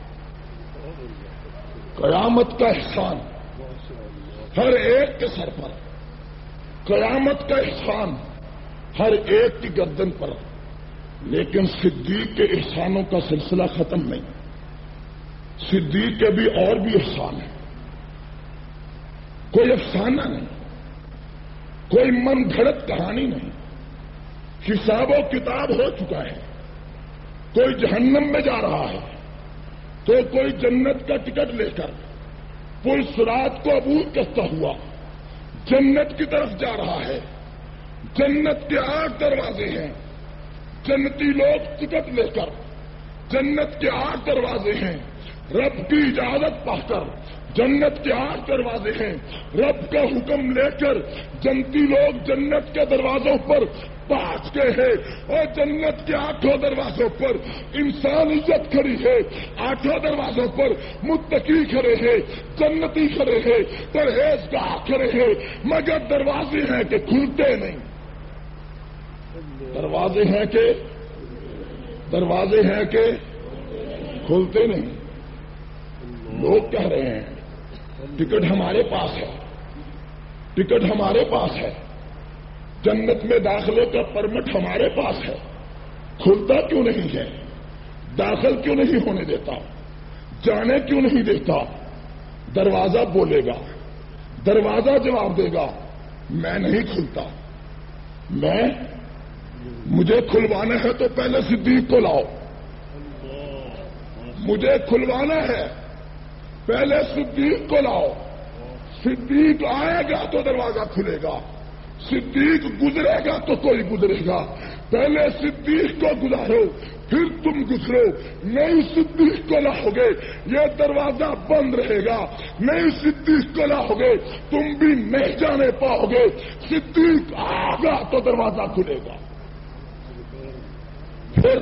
B: قیامت کا احسان ہر ایک کے سر پر، قیامت کا احسان ہر ایک کی گردن پر، لیکن صدیق کے احسانوں کا سلسلہ ختم نہیں. صدیق کے بھی اور بھی احسان ہیں، کوئی افسانہ نہیں، کوئی من گھڑت کہانی نہیں. حساب و کتاب ہو چکا ہے، کوئی جہنم میں جا رہا ہے تو کوئی جنت کا ٹکٹ لے کر پل صراط کو عبور کرتا ہوا جنت کی طرف جا رہا ہے. جنت کے آٹھ دروازے ہیں، جنتی لوگ ٹکٹ لے کر، جنت کے آٹھ دروازے ہیں، رب کی اجازت پا کر جنت کے آٹھ دروازے ہیں، رب کا حکم لے کر جنتی لوگ جنت کے دروازوں پر پہنچ گئے ہیں، اور جنت کے آٹھوں دروازوں پر انسانیت کھڑی ہے، آٹھوں دروازوں پر متقی کھڑے ہیں، جنتی کھڑے ہیں، پرہیزگار کھڑے ہیں، مگر دروازے ہیں کہ کھلتے نہیں. دروازے ہیں کہ دروازے ہیں کہ کھلتے نہیں. لوگ کہہ رہے ہیں ٹکٹ ہمارے پاس ہے، ٹکٹ ہمارے پاس ہے، جنت میں داخلے کا پرمٹ ہمارے پاس ہے، کھلتا کیوں نہیں ہے؟ داخل کیوں نہیں ہونے دیتا؟ جانے کیوں نہیں دیتا؟ دروازہ بولے گا، دروازہ جواب دے گا میں نہیں کھلتا. میں مجھے کھلوانا ہے تو پہلے صدیق کو لاؤ، مجھے کھلوانا ہے پہلے صدیق کو لاؤ. صدیق آئے گا تو دروازہ کھلے گا، صدیق گزرے گا تو کوئی گزرے گا. پہلے صدیق کو گزارو پھر تم گزرو. نہیں صدیق کو لاؤ گے یہ دروازہ بند رہے گا، نہیں صدیق کو لاؤ گے تم بھی نہیں جانے پاؤ گے. صدیق آئے گا تو دروازہ کھلے گا. پھر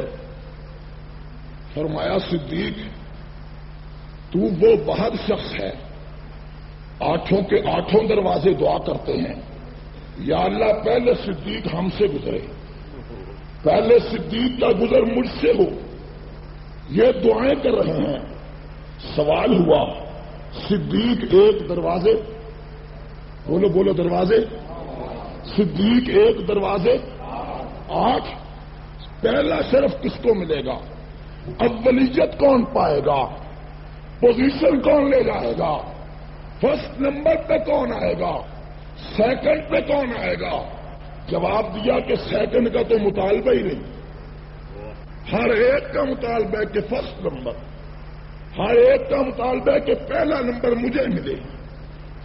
B: فرمایا صدیق تو وہ بہت شخص ہے، آٹھوں کے آٹھوں دروازے دعا کرتے ہیں یا اللہ پہلے صدیق ہم سے گزرے، پہلے صدیق کا گزر مجھ سے ہو. یہ دعائیں کر رہے ہیں. سوال ہوا صدیق ایک دروازے، بولو بولو دروازے، صدیق ایک دروازے آٹھ. پہلا شرف کس کو ملے گا؟ اولیت کون پائے گا؟ پوزیشن کون لے جائے گا؟ فرسٹ نمبر پہ کون آئے گا؟ سیکنڈ پہ کون آئے گا؟ جواب دیا کہ سیکنڈ کا تو مطالبہ ہی نہیں، ہر ایک کا مطالبہ ہے کہ فرسٹ نمبر، ہر ایک کا مطالبہ ہے کہ پہلا نمبر مجھے ملے.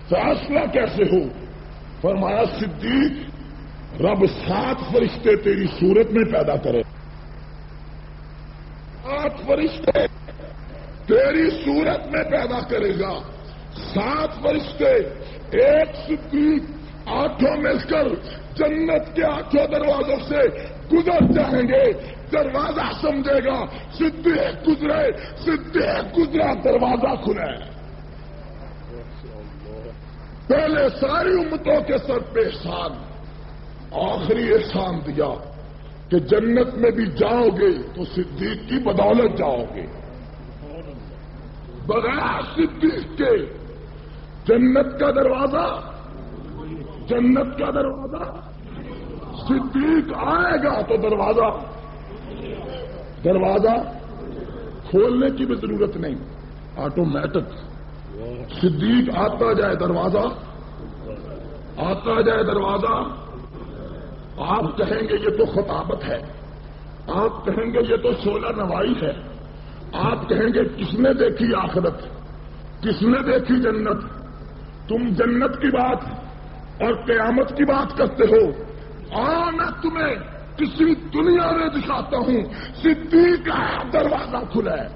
B: فیصلہ کیسے ہو؟ فرمایا صدیق رب سات فرشتے تیری صورت میں پیدا کرے، سات فرشتے تیری صورت میں پیدا کرے گا، سات فرشتے ایک صدیق آنکھوں مل کر جنت کے آٹھوں دروازوں سے گزر جائیں گے، دروازہ سمجھے گا صدیق گزرے، صدیق گزرا دروازہ کھلے۔ پہلے ساری امتوں کے سر پہ احسان، آخری احسان دیا کہ جنت میں بھی جاؤ گے تو صدیق کی بدولت جاؤ گے، بغیر صدیق کے جنت کا دروازہ جنت کا دروازہ صدیق آئے گا تو دروازہ دروازہ کھولنے کی بھی ضرورت نہیں، آٹومیٹک صدیق آتا جائے دروازہ آتا جائے دروازہ آپ کہیں گے یہ تو خطابت ہے، آپ کہیں گے یہ تو شعلہ نوائی ہے، آپ کہیں گے کس نے دیکھی آخرت، کس نے دیکھی جنت؟ تم جنت کی بات اور قیامت کی بات کرتے ہو، آ میں تمہیں کسی دنیا میں دکھاتا ہوں صدیق کا دروازہ کھلا ہے،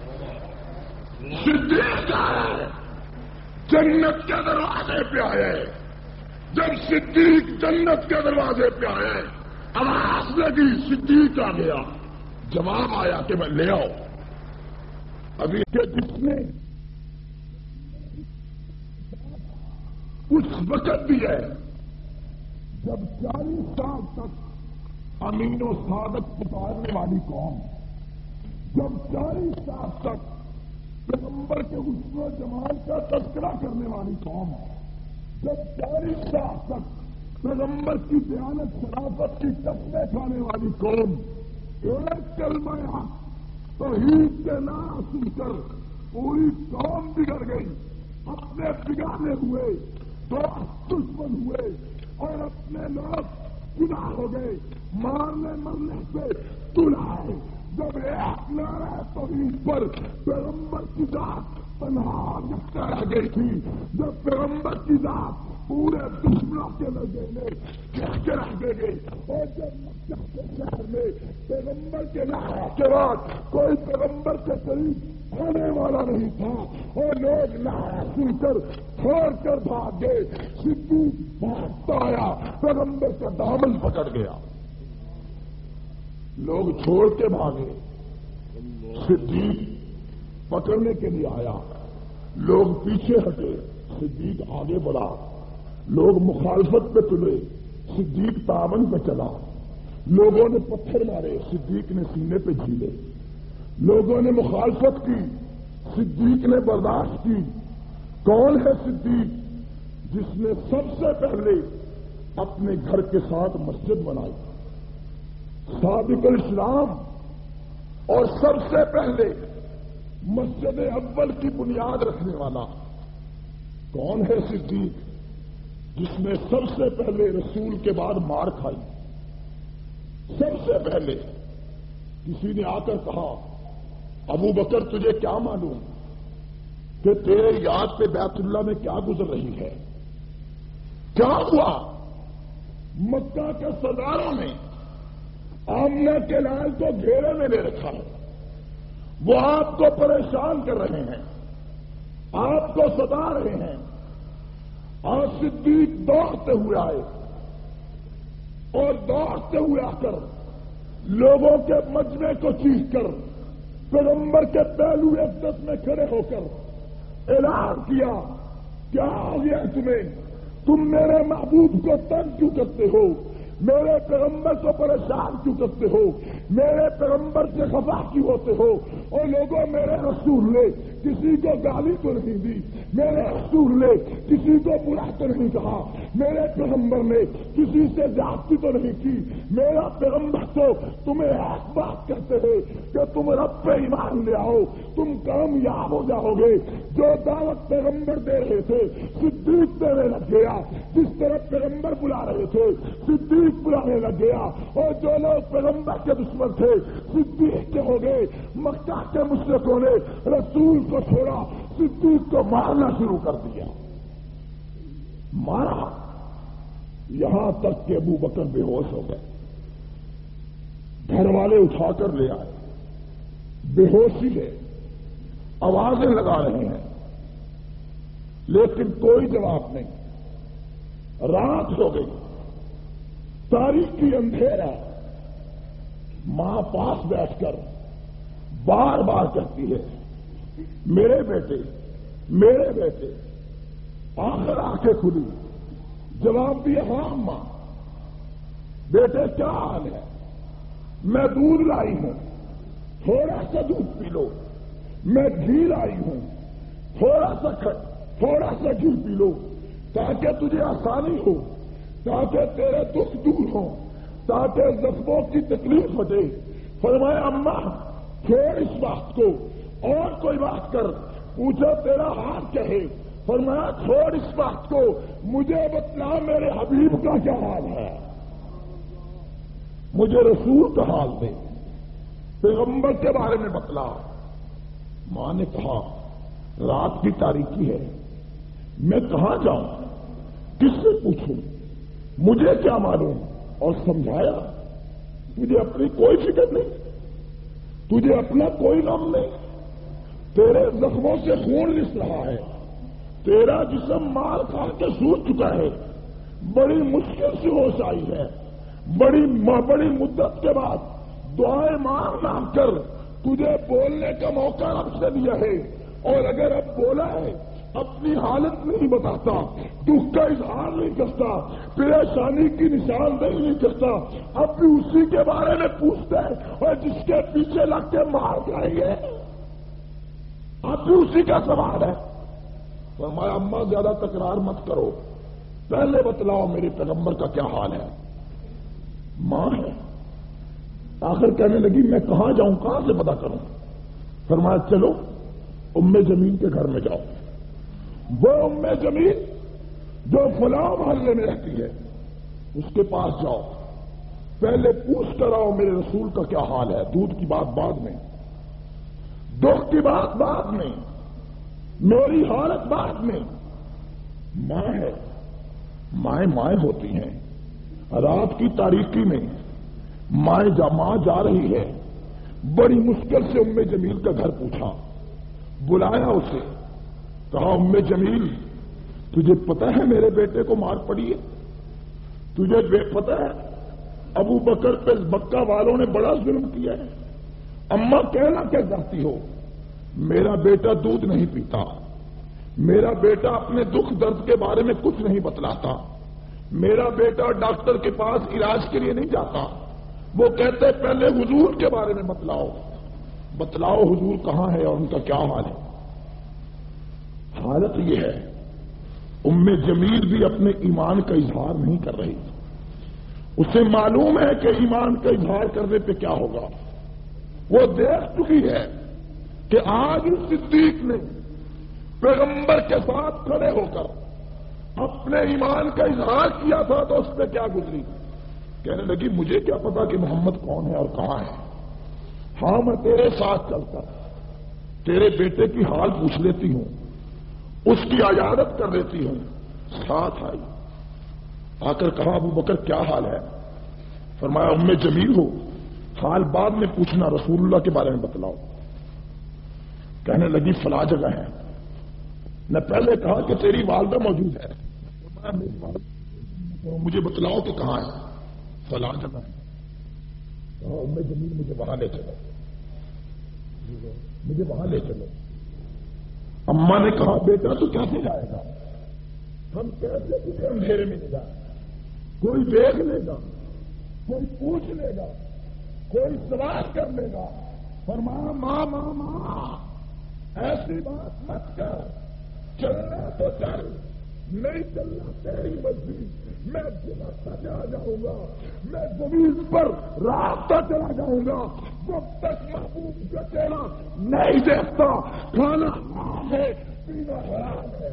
B: صدیق کا جنت کے دروازے پہ آئے۔ جب صدیق جنت کے دروازے پہ آئے آواز لگی صدیق آ گیا، جواب آیا کہ میں لے آؤ۔ ابھی کہ جس نے اس وقت بھی ہے جب چالیس سال تک امین و سعادت پکارنے والی قوم، جب چالیس سال تک پیغمبر کے حسن و جمال کا تذکرہ کرنے والی قوم، جب چالیس سال تک پیغمبر کی دیانت شرافت کی قسمیں کھانے والی قوم، ایک کلمہ حق توحید کے نعرہ سن کر پوری قوم بگڑ گئی، اپنے بگاڑے ہوئے، دو دشمن ہوئے اور اپنے لوگ گناہ ہو گئے، مارنے مرنے سے تلائے۔ جب ایک نعرہ توحید پر پیغمبر کی ذات تنہا جھکتے رہ گئی تھی، جب پیغمبر کی ذات پورے دشمنوں کے لگے میں کہتے رہ گئی، اور جب مکہ کے شہر میں پیغمبر کے نعرے کے بعد کوئی پیغمبر کے قریب آنے والا نہیں تھا اور لوگ نعرہ سن کر چھوڑ کر بھاگ گئے، صدیق بھاگتا آیا، پیغمبر کا دامن پکڑ گیا، لوگ چھوڑ کے بھاگے، صدیق پکڑنے کے لیے آیا، لوگ پیچھے ہٹے، صدیق آگے بڑھا، لوگ مخالفت پہ تلے، صدیق دامن پہ چلا، لوگوں نے پتھر مارے، صدیق نے سینے پہ جھیلے، لوگوں نے مخالفت کی، صدیق نے برداشت کی۔ کون ہے صدیق؟ جس نے سب سے پہلے اپنے گھر کے ساتھ مسجد بنائی، سابق الاسلام، اور سب سے پہلے مسجد اول کی بنیاد رکھنے والا۔ کون ہے صدیق؟ جس نے سب سے پہلے رسول کے بعد مار کھائی، سب سے پہلے کسی نے آ کر کہا ابو بکر تجھے کیا معلوم کہ تیرے یاد پہ بیت اللہ میں کیا گزر رہی ہے؟ کیا ہوا؟ مکہ کے سرداروں نے آمنہ کے لال کو گھیرے میں لے رکھا ہے، وہ آپ کو پریشان کر رہے ہیں، آپ کو ستا رہے ہیں، اور صدیق دوڑتے ہوئے آئے اور دوڑتے ہوئے آ کر لوگوں کے مجمع کو چیخ کر پیغمبر کے پہلو عزت میں کھڑے ہو کر اعلان کیا، کیا آ گیا تمہیں؟ تم میرے محبوب کو تنگ کیوں کرتے ہو؟ میرے پیغمبر کو پریشان کیوں کرتے ہو؟ میرے پیغمبر سے خفا کیوں ہوتے ہو؟ اور لوگوں میرے رسول نے کسی کو گالی تو نہیں دی، میرے رسول نے کسی کو برا تو نہیں کہا، میرے پیغمبر نے کسی سے زیادتی تو نہیں کی، میرا پیغمبر تو تمہیں ایک بات کہتے ہیں کہ تم رب پہ ایمان لے آؤ، تم کامیاب ہو جاؤ گے۔ جو دعوت پیغمبر دے رہے تھے صدیق دینے لگ گیا، جس طرح پیغمبر بلا رہے تھے صدیق بلانے لگ گیا، اور جو لوگ پیغمبر کے دشمن تھے صدیق کے ہو گئے۔ مکہ کے مشرکوں نے رسول کو چھوڑا، صدیق کو مارنا شروع کر دیا۔ مارا یہاں تک کہ ابو بکر بے ہوش ہو گئے. گھر والے اٹھا کر لے آئے. بے ہوشی ہے, آوازیں لگا رہے ہیں, لیکن کوئی جواب نہیں. رات ہو گئی, تاریکی اندھیرا. ماں پاس بیٹھ کر بار بار کہتی ہے, میرے بیٹے میرے بیٹے. آخر آنکھیں کھلی, جواب دیا, ہاں ماں. بیٹے کیا حال ہے؟ میں دودھ لائی ہوں, تھوڑا سا دودھ پی لو. میں گھی لائی ہوں, تھوڑا سا تھوڑا سا گھی پی لو تاکہ تجھے آسانی ہو, تاکہ تیرے دکھ دور ہو, تاکہ زخموں کی تکلیف ہٹے. فرمایا اماں چھوڑ اس بات کو, اور کوئی بات کر. پوچھا تیرا حال کیا ہے؟ فرمایا چھوڑ اس بات کو, مجھے بتلا میرے حبیب کا کیا حال ہے, مجھے رسول کا حال دے, پیغمبر کے بارے میں بتلا. ماں نے کہا رات کی تاریکی ہے, میں کہاں جاؤں, کس سے پوچھوں, مجھے کیا معلوم. اور سمجھایا تجھے اپنی کوئی فکر نہیں, تجھے اپنا کوئی غم نہیں. تیرے زخموں سے خون رس رہا ہے, تیرا جسم مار کھا کے سوج چکا ہے, بڑی مشکل سے ہوش آئی ہے, بڑی بڑی مدت کے بعد دعائیں مانگ مانگ کر تجھے بولنے کا موقع رب سے دیا ہے. اور اگر اب بولا ہے, اپنی حالت نہیں بتاتا, دکھ کا اظہار نہیں کرتا, پریشانی کی نشاندہی نہیں کرتا, اب بھی اسی کے بارے میں پوچھتا ہے, اور جس کے پیچھے لگ کے مار جائیں گے اب بھی اسی کا سوال ہے. فرمایا اماں زیادہ تکرار مت کرو, پہلے بتلاؤ میرے پیغمبر کا کیا حال ہے. ماں ہے, آخر کہنے لگی میں کہاں جاؤں, کہاں سے پتا کروں. فرمایا چلو ام جمیل کے گھر میں جاؤ. وہ ام جمیل جو فلاں محلے میں رہتی ہے اس کے پاس جاؤ, پہلے پوچھ کر آؤ میرے رسول کا کیا حال ہے. دودھ کی بات بعد میں, دکھ کی بات بعد میں, میری حالت بعد میں. ماں ہے, مائیں مائیں ہوتی ہیں. رات کی تاریکی میں مائیں جا ماں جا رہی ہے, بڑی مشکل سے ام جمیل کا گھر پوچھا, بلایا اسے, کہا ام جمیل تجھے پتہ ہے میرے بیٹے کو مار پڑی ہے, تجھے پتہ ہے ابو بکر پہ مکہ والوں نے بڑا ظلم کیا ہے. اماں کہنا کیا چاہتی ہو؟ میرا بیٹا دودھ نہیں پیتا, میرا بیٹا اپنے دکھ درد کے بارے میں کچھ نہیں بتلاتا, میرا بیٹا ڈاکٹر کے پاس علاج کے لیے نہیں جاتا. وہ کہتے پہلے حضور کے بارے میں بتلاؤ, بتلاؤ حضور کہاں ہے اور ان کا کیا حال ہے. حالت یہ ہے, ام جمیل بھی اپنے ایمان کا اظہار نہیں کر رہی. اسے معلوم ہے کہ ایمان کا اظہار کرنے پہ کیا ہوگا. وہ دیکھ چکی ہے کہ آج صدیق نے پیغمبر کے ساتھ کھڑے ہو کر اپنے ایمان کا اظہار کیا تھا تو اس پہ کیا گزری. کہنے لگی مجھے کیا پتا کہ محمد کون ہے اور کہاں ہے. ہاں میں تیرے ساتھ چلتا, تیرے بیٹے کی حال پوچھ لیتی ہوں, اس کی عیادت کر لیتی ہوں. ساتھ آئی, آ کر کہا ابو بکر کیا حال ہے. فرمایا ام جمیل ہو, حال بعد میں پوچھنا, رسول اللہ کے بارے میں بتلاؤ. کہنے لگی فلاں جگہ ہے. نے پہلے کہا کہ تیری والدہ موجود ہے, مجھے بتلاؤ کہ کہاں ہے. فلاں جگہ ہے. ام جمیل مجھے وہاں لے چلو, مجھے وہاں لے چلو. اماں نے کہا بیٹا تو کیسے جائے گا, ہم کیسے تجھے اندھیرے میں لے جائیں, کوئی دیکھ لے گا, کوئی پوچھ لے گا, کوئی سوال کر لے گا. فرمایا ماں ماں ماں ایسی بات مت کر, چلنا تو چل, نہیں چلنا تیری مرضی. میں جلتا چلا جاؤں گا, میں زمین پر راستہ چلا جاؤں گا جب تک محبوب کا چہرہ نہیں دیکھتا. کھانا حرام ہے, پینا حرام ہے.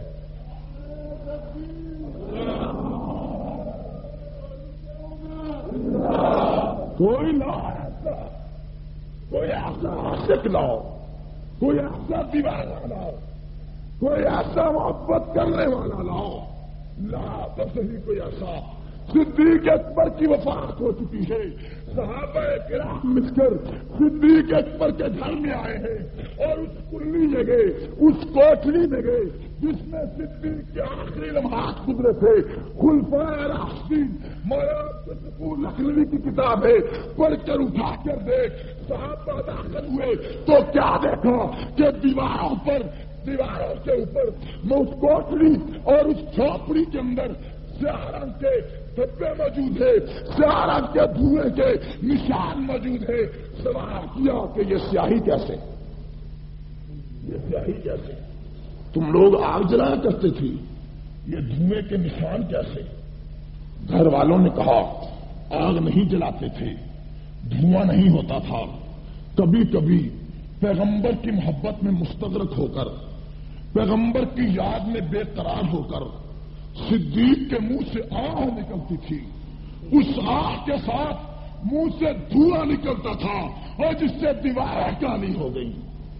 B: کوئی لاؤ ایسا, کوئی ایسا عاشق لاؤ, کوئی ایسا دیوانہ لاؤ, کوئی ایسا محبت کرنے والا لاؤ لا تو صحیح کوئی ایسا صدیق اکبر کی وفات ہو چکی ہے، صحابہ کرام مل کر صدیق اکبر کے گھر میں آئے ہیں اور اس کلی میں گئے، اس کوٹری میں گئے جس میں صدیق کے آخری لمحات گزرے تھے۔ خلفائے راشدین مولانا لکھنوی کی کتاب ہے، پڑھ کر اٹھا کر دیکھ، صحابہ داخل ہوئے تو کیا دیکھا کہ دیواروں پر دیواروں کے اوپر اس کوٹری اور اس جھوپڑی کے اندر سیاہ رنگ کے ڈبے موجود ہے، سیاہ رنگ کے دھوئیں کے نشان موجود ہے۔ سوال کیا کہ یہ سیاہی کیسے، یہ سیاہی کیسے؟ تم لوگ آگ جلایا کرتے تھے، یہ دھوئیں کے نشان کیسے؟ گھر والوں نے کہا آگ نہیں جلاتے تھے، دھواں نہیں ہوتا تھا، کبھی کبھی پیغمبر کی محبت میں مستغرق ہو کر، پیغمبر کی یاد میں بے قرار ہو کر صدیق کے منہ سے آہ نکلتی تھی، اس آہ کے ساتھ منہ سے دھواں نکلتا تھا اور جس سے دیواریں کالی ہو گئی۔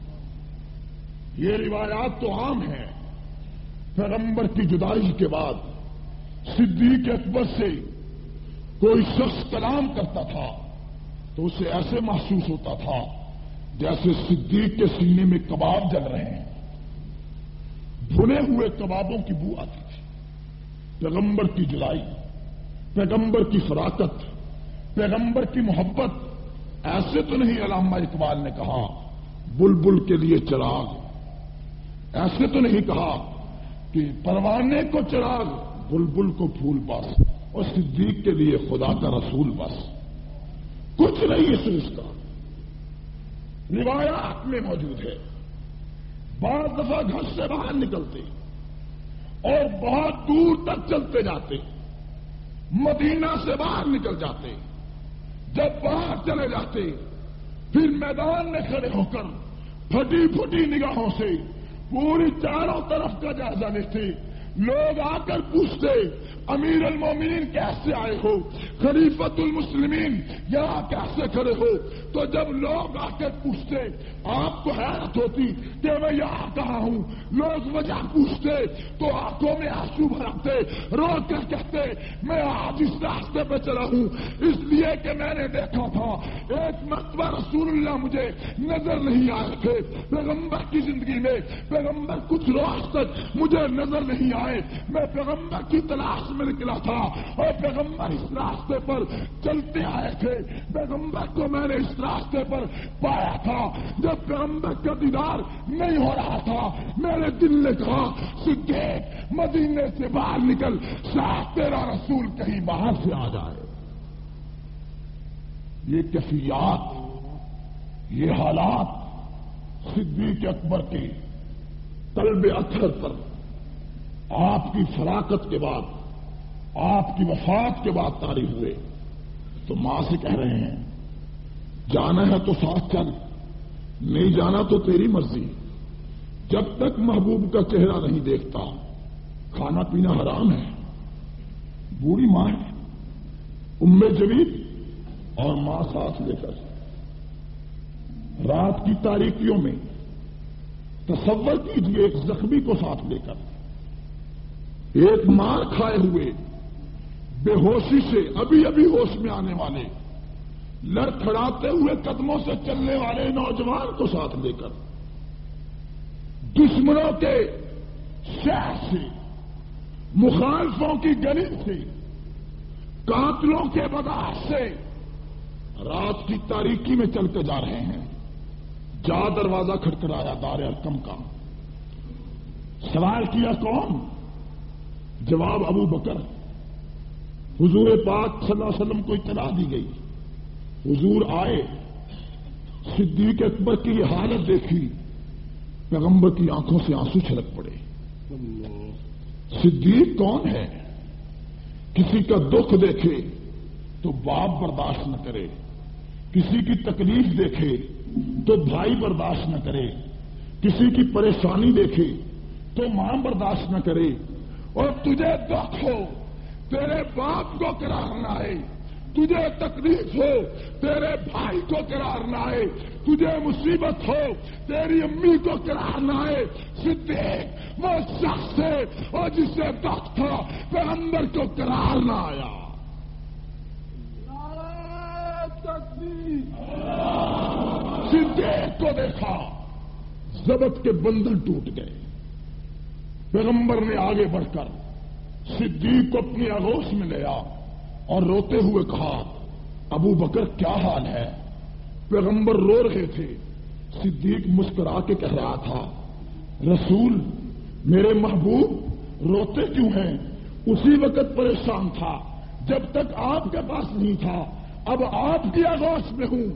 B: یہ روایات تو عام ہیں۔ پیغمبر کی جدائی کے بعد صدیق اکبر سے کوئی شخص کلام کرتا تھا تو اسے ایسے محسوس ہوتا تھا جیسے صدیق کے سینے میں کباب جل رہے ہیں، بھنے ہوئے کبابوں کی بو آتی تھی۔ پیغمبر کی جدائی، پیغمبر کی فراقت، پیغمبر کی محبت، ایسے تو نہیں علامہ اقبال نے کہا بلبل کے لیے چراغ، ایسے تو نہیں کہا کہ پروانے کو چراغ بلبل کو پھول بس اور صدیق کے لیے خدا کا رسول بس، کچھ نہیں اس اس کا۔ روایات میں موجود ہے، بعض دفعہ گھر سے باہر نکلتے اور بہت دور تک چلتے جاتے، مدینہ سے باہر نکل جاتے، جب باہر چلے جاتے پھر میدان میں کھڑے ہو کر پھٹی پھٹی نگاہوں سے پوری چاروں طرف کا جائزہ لیتے، لوگ آ کر پوچھتے امیر المومنین کیسے آئے ہو، خلیفۃ المسلمین یہاں کیسے کھڑے ہو؟ تو جب لوگ آ کر پوچھتے آپ کو حیرت ہوتی کہ میں یہاں کہاں ہوں، لوگ وجہ پوچھتے تو آنکھوں میں آنسو بھرتے، رو کر کہتے میں آج اس راستے پہ چلا ہوں اس لیے کہ میں نے دیکھا تھا ایک مرتبہ رسول اللہ مجھے نظر نہیں آئے تھے پیغمبر کی زندگی میں، پیغمبر کچھ روز تک مجھے نظر نہیں آئے، میں پیغمبر کی تلاش میں نکلا تھا اور پیغمبر اس راستے پر چلتے آئے تھے، پیغمبر کو میں نے اس راستے پر پایا تھا۔ جب پیغمبر کا دیدار نہیں ہو رہا تھا میرے دل نے کہا صدیق مدینے سے باہر نکل، شاید تیرا رسول کہیں باہر سے آ جائے۔ یہ کیفیات، یہ حالات صدیق اکبر کے قلب اطہر پر آپ کی فراقت کے بعد، آپ کی وفات کے بعد طاری ہوئے تو ماں سے کہہ رہے ہیں جانا ہے تو ساتھ چل، نہیں جانا تو تیری مرضی، جب تک محبوب کا چہرہ نہیں دیکھتا کھانا پینا حرام ہے۔ بوڑھی ماں ہے، ام جمیل اور ماں ساتھ لے کر رات کی تاریکیوں میں تصور کیجیے ایک زخمی کو ساتھ لے کر، ایک مار کھائے ہوئے بے ہوشی سے ابھی ابھی ہوش میں آنے والے، لڑکھڑاتے ہوئے قدموں سے چلنے والے نوجوان کو ساتھ لے کر، دشمنوں کے شہر سے، مخالفوں کی گلی سے، قاتلوں کے بغاز سے رات کی تاریکی میں چل کے جا رہے ہیں۔ جا دروازہ کھٹکھٹایا دار ارقم کا، سوال کیا کون؟ جواب ابو بکر۔ حضور پاک صلی اللہ علیہ وسلم کو اطلاع دی گئی، حضور آئے، صدیق اکبر کی یہ حالت دیکھی، پیغمبر کی آنکھوں سے آنسو چھلک پڑے۔ صدیق کون ہے؟ کسی کا دکھ دیکھے تو باپ برداشت نہ کرے، کسی کی تکلیف دیکھے تو بھائی برداشت نہ کرے، کسی کی پریشانی دیکھے تو ماں برداشت نہ کرے، اور تجھے دکھ ہو تیرے باپ کو قرار نہ آئے تجھے تکلیف ہو تیرے بھائی کو قرار نہ آئے، تجھے مصیبت ہو تیری امی کو قرار نہ آئے، صدیق وہ شخص ہے اور جسے وقت تھا پیغمبر کو قرار نہ آیا۔ صدیق کو دیکھا ضبط کے بندھن ٹوٹ گئے۔ پیغمبر نے آگے بڑھ کر صدیق کو اپنی آغوش میں لیا اور روتے ہوئے کہا ابو بکر کیا حال ہے؟ پیغمبر رو رہے تھے، صدیق مسکرا کے کہہ رہا تھا رسول میرے محبوب روتے کیوں ہیں؟ اسی وقت پریشان تھا جب تک آپ کے پاس نہیں تھا، اب آپ کی آغوش میں ہوں،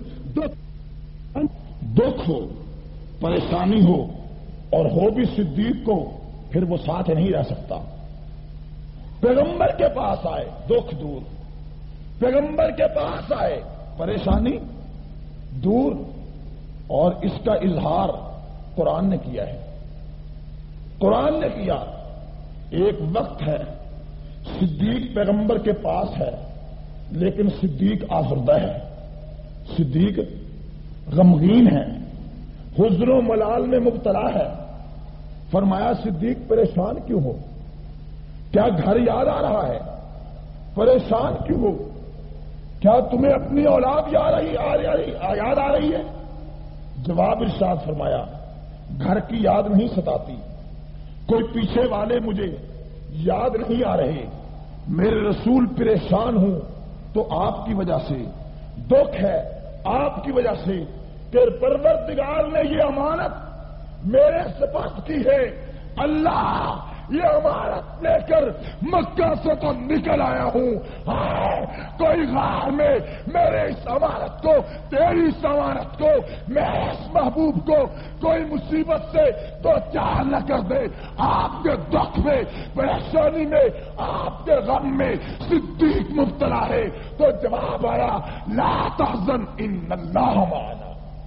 B: دکھ ہو پریشانی ہو اور ہو بھی صدیق کو پھر وہ ساتھ نہیں رہ سکتا۔ پیغمبر کے پاس آئے دکھ دور، پیغمبر کے پاس آئے پریشانی دور، اور اس کا اظہار قرآن نے کیا ہے۔ قرآن نے کیا ایک وقت ہے صدیق پیغمبر کے پاس ہے لیکن صدیق آزردہ ہے، صدیق غمگین ہے، حزن و ملال میں مبتلا ہے۔ فرمایا صدیق پریشان کیوں ہو؟ کیا گھر یاد آ رہا ہے؟ پریشان کیوں ہو؟ کیا تمہیں اپنی اولاد یاد رہی یاد آ رہی ہے؟ جواب ارشاد فرمایا گھر کی یاد نہیں ستاتی، کوئی پیچھے والے مجھے یاد نہیں آ رہے، میرے رسول پریشان ہوں تو آپ کی وجہ سے، دکھ ہے آپ کی وجہ سے کہ پروردگار نے یہ امانت میرے سپرد کی ہے، اللہ یہ امانت لے کر مکہ سے تو نکل آیا ہوں، کوئی غار میں میرے اس امانت کو، تیری اس امانت کو، میرے اس محبوب کو کوئی مصیبت سے تو چار نہ کر دے۔ آپ کے دکھ میں، پریشانی میں، آپ کے غم میں صدیق مبتلا ہے، تو جواب آیا لا تحزن ان اللہ معنا۔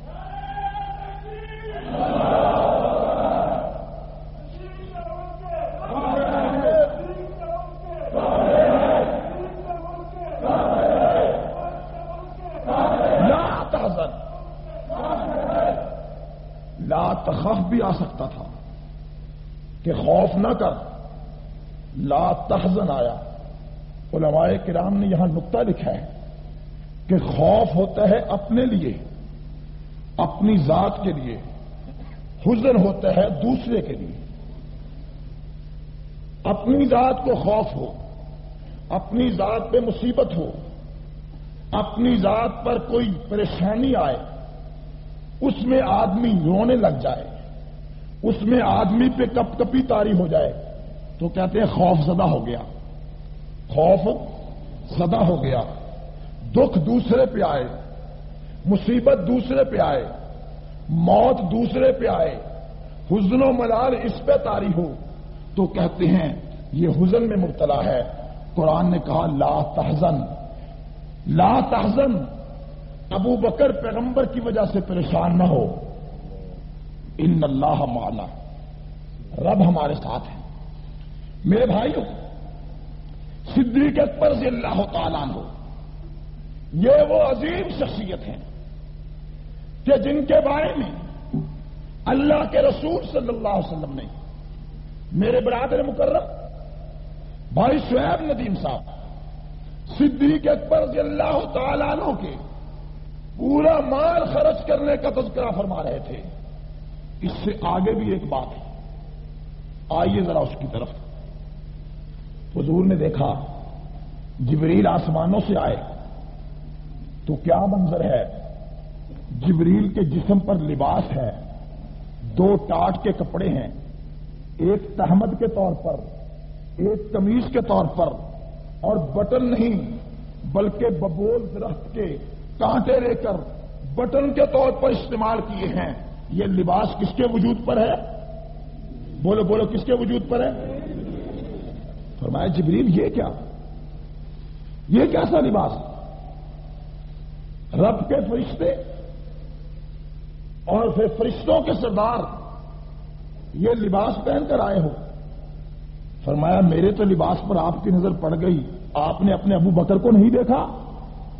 B: لا تخف بھی آ سکتا تھا کہ خوف نہ کر، لا تحزن آیا۔ علماء کرام نے یہاں نقطہ لکھا ہے کہ خوف ہوتا ہے اپنے لیے، اپنی ذات کے لیے، حزن ہوتا ہے دوسرے کے لیے۔ اپنی ذات کو خوف ہو، اپنی ذات پہ مصیبت ہو، اپنی ذات پر کوئی پریشانی آئے، اس میں آدمی رونے لگ جائے، اس میں آدمی پہ کپ کپی طاری ہو جائے تو کہتے ہیں خوف زدہ ہو گیا، خوف زدہ ہو گیا۔ دکھ دوسرے پہ آئے، مصیبت دوسرے پہ آئے، موت دوسرے پہ آئے، حزن و ملال اس پہ طاری ہو تو کہتے ہیں یہ حزن میں مبتلا ہے۔ قرآن نے کہا لا تحزن، لا تحزن، ابو بکر پیغمبر کی وجہ سے پریشان نہ ہو، ان اللہ معنا، رب ہمارے ساتھ ہے۔ میرے بھائیوں، صدیق اکبر رضی اللہ تعالیٰ عنہ یہ وہ عظیم شخصیت ہیں کہ جن کے بارے میں اللہ کے رسول صلی اللہ علیہ وسلم نے، میرے برادر مکرم بھائی شعیب ندیم صاحب صدیق اکبر رضی اللہ تعالیٰ عنہ کے پورا مال خرچ کرنے کا تذکرہ فرما رہے تھے۔ اس سے آگے بھی ایک بات ہے، آئیے ذرا اس کی طرف۔ حضور نے دیکھا جبریل آسمانوں سے آئے تو کیا منظر ہے، جبریل کے جسم پر لباس ہے، دو ٹاٹ کے کپڑے ہیں، ایک تہمد کے طور پر، ایک قمیص کے طور پر، اور بٹن نہیں بلکہ ببول درخت کے کانٹے لے کر بٹن کے طور پر استعمال کیے ہیں۔ یہ لباس کس کے وجود پر ہے؟ بولو بولو کس کے وجود پر ہے؟ فرمایا جبریل یہ کیا، یہ کیسا لباس؟ رب کے فرشتے اور پھر فرشتوں کے سردار یہ لباس پہن کر آئے ہو؟ فرمایا میرے تو لباس پر آپ کی نظر پڑ گئی، آپ نے اپنے ابو بکر کو نہیں دیکھا؟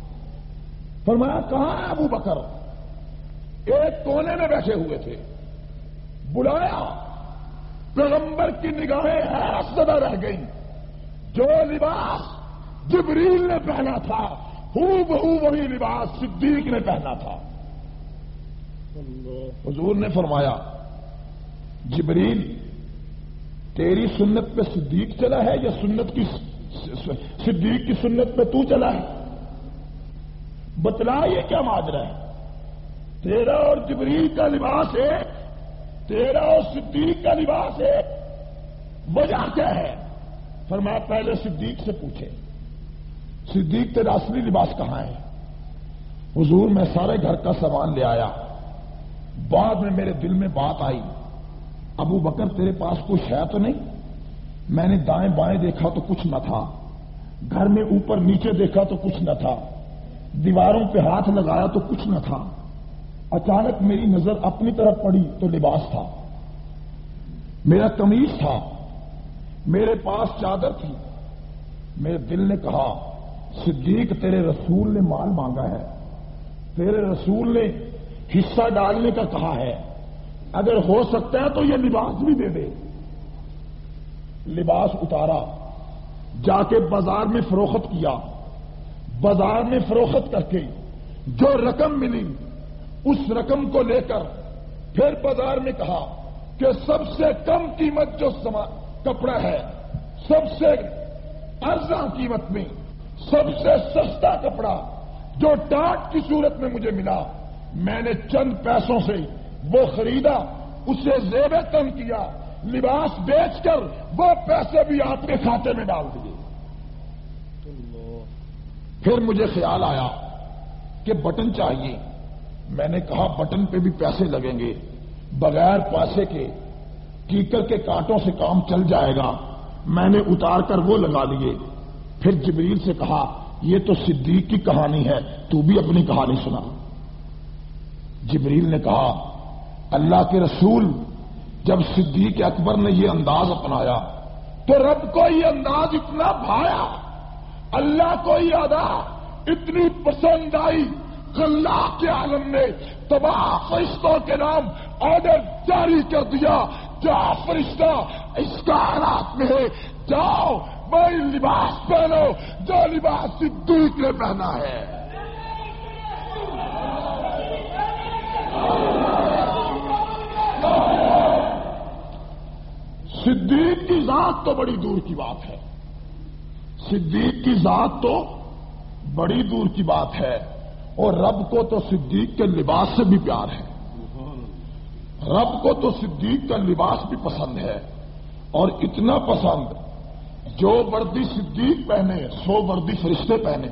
B: فرمایا کہاں ہے ابو بکر؟ ایک کونے میں بیٹھے ہوئے تھے. بلایا، پیغمبر کی نگاہیں حیرت زدہ رہ گئیں. جو لباس جبریل نے پہنا تھا ہو بہو وہی لباس صدیق نے پہنا تھا. حضور نے فرمایا جبریل تیری سنت پہ صدیق چلا ہے یا سنت کی صدیق کی سنت پہ تو چلا ہے؟ بتلا یہ کیا ماجرا ہے؟ تیرا اور جبریل کا لباس ہے، تیرا اور صدیق کا لباس ہے، وجہ کیا ہے؟ فرمایا پہلے صدیق سے پوچھے صدیق تیرا اصلی لباس کہاں ہے؟ حضور میں سارے گھر کا سامان لے آیا. بعد میں میرے دل میں بات آئی ابو بکر تیرے پاس کچھ ہے تو نہیں؟ میں نے دائیں بائیں دیکھا تو کچھ نہ تھا، گھر میں اوپر نیچے دیکھا تو کچھ نہ تھا، دیواروں پہ ہاتھ لگایا تو کچھ نہ تھا. اچانک میری نظر اپنی طرف پڑی تو لباس تھا، میرا قمیص تھا، میرے پاس چادر تھی. میرے دل نے کہا صدیق تیرے رسول نے مال مانگا ہے، تیرے رسول نے حصہ ڈالنے کا کہا ہے، اگر ہو سکتا ہے تو یہ لباس بھی دے دے. لباس اتارا، جا کے بازار میں فروخت کیا. بازار میں فروخت کر کے جو رقم ملی اس رقم کو لے کر پھر بازار میں کہا کہ سب سے کم قیمت جو کپڑا ہے، سب سے ارزاں قیمت میں سب سے سستا کپڑا جو ٹاٹ کی صورت میں مجھے ملا، میں نے چند پیسوں سے وہ خریدا، اسے زیب کم کیا، لباس بیچ کر وہ پیسے بھی آپ کے کھاتے میں ڈال دیے. پھر مجھے خیال آیا کہ بٹن چاہیے. میں نے کہا بٹن پہ بھی پیسے لگیں گے، بغیر پیسے کے کیکر کے کانٹوں سے کام چل جائے گا. میں نے اتار کر وہ لگا لیے. پھر جبریل سے کہا یہ تو صدیق کی کہانی ہے، تو بھی اپنی کہانی سنا. جبریل نے کہا اللہ کے رسول جب صدیق اکبر نے یہ انداز اپنایا تو رب کو یہ انداز اتنا بھایا، اللہ کو یہ ادا اتنی پسند آئی کہ اللہ کے عالم نے تمام فرشتوں کے نام آرڈر جاری کر دیا. جو فرشتہ اس کا حالات میں ہے جاؤ وہی لباس پہنو جو لباس صدیق نے پہنا ہے. صدیق کی ذات تو بڑی دور کی بات ہے، صدیق کی ذات تو بڑی دور کی بات ہے، اور رب کو تو صدیق کے لباس سے بھی پیار ہے. رب کو تو صدیق کا لباس بھی پسند ہے، اور اتنا پسند جو وردی صدیق پہنے سو وردی فرشتے پہنے،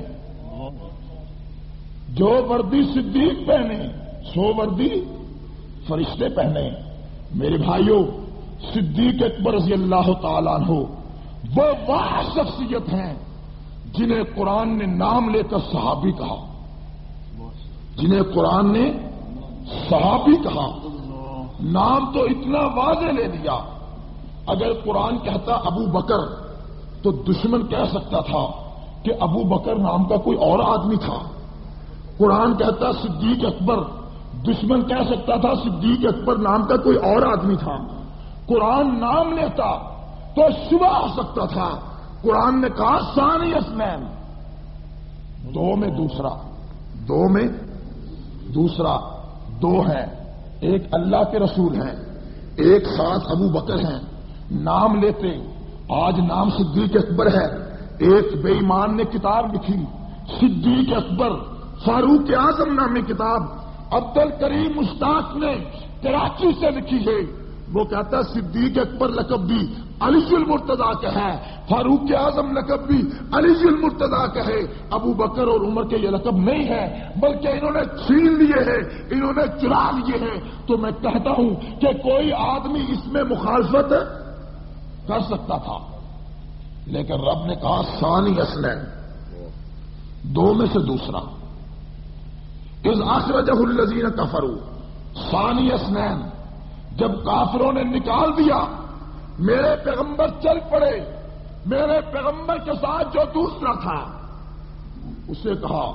B: جو وردی صدیق پہنے سو وردی فرشتے پہنے. میرے بھائیوں صدیق اکبر رضی اللہ تعالیٰ عنہ وہ واہ شخصیت ہیں جنہیں قرآن نے نام لے کر صحابی کہا، جنہیں قرآن نے صحابی کہا. نام تو اتنا واضح لے دیا. اگر قرآن کہتا ابو بکر تو دشمن کہہ سکتا تھا کہ ابو بکر نام کا کوئی اور آدمی تھا. قرآن کہتا صدیق اکبر، دشمن کہہ سکتا تھا صدیق اکبر نام کا کوئی اور آدمی تھا. قرآن نام لیتا تو شبہ ہو سکتا تھا. قرآن نے کہا ثانی اثنین، دو میں دوسرا، دو میں دوسرا، دو ہیں، ایک اللہ کے رسول ہیں، ایک ساتھ ابو بکر ہیں. نام لیتے آج نام صدیق اکبر ہے. ایک بے ایمان نے کتاب لکھی صدیق اکبر فاروق اعظم نامی کتاب عبد الکریم مشتاق نے کراچی سے لکھی ہے. وہ کہتا ہے صدیق اکبر لقب بھی علی المرتضیٰ کا ہے، فاروق اعظم لقب بھی علی المرتضیٰ کا ہے. ابو بکر اور عمر کے یہ لقب نہیں ہے بلکہ انہوں نے چھین لیے ہیں، انہوں نے چرا لیے ہیں. تو میں کہتا ہوں کہ کوئی آدمی اس میں مخالفت کر سکتا تھا، لیکن رب نے کہا ثانی اثنین، دو میں سے دوسرا. اذ اخرجہ الذین کفروا ثانی اثنین، جب کافروں نے نکال دیا میرے پیغمبر چل پڑے، میرے پیغمبر کے ساتھ جو دوسرا تھا اسے کہا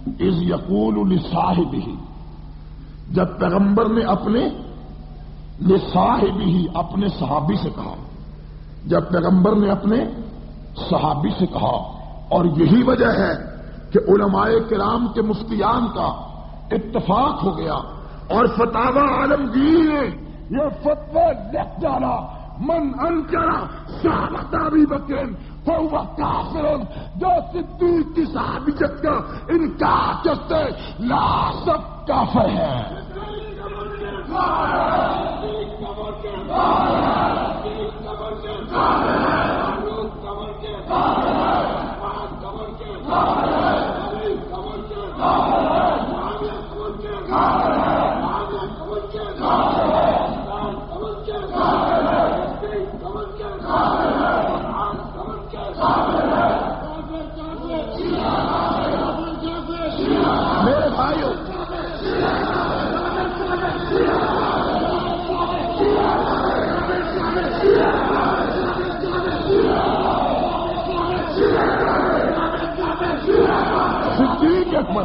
B: اذ یقول لصاحبہ، جب پیغمبر نے اپنے لصاحبہ اپنے صحابی سے کہا، جب پیغمبر نے اپنے صحابی سے کہا، اور یہی وجہ ہے کہ علماء کرام کے مفتیان کا اتفاق ہو گیا اور فتاوی عالمگیر نے یہ فتویٰ لکھ ڈالا، من انکر صحابۃ ابی بکر فہو کافر، جو صدیق کی صحابیت کا انکار کرتے لا سب کافر ہے۔ میرے بھائیوں، صدیق اکبر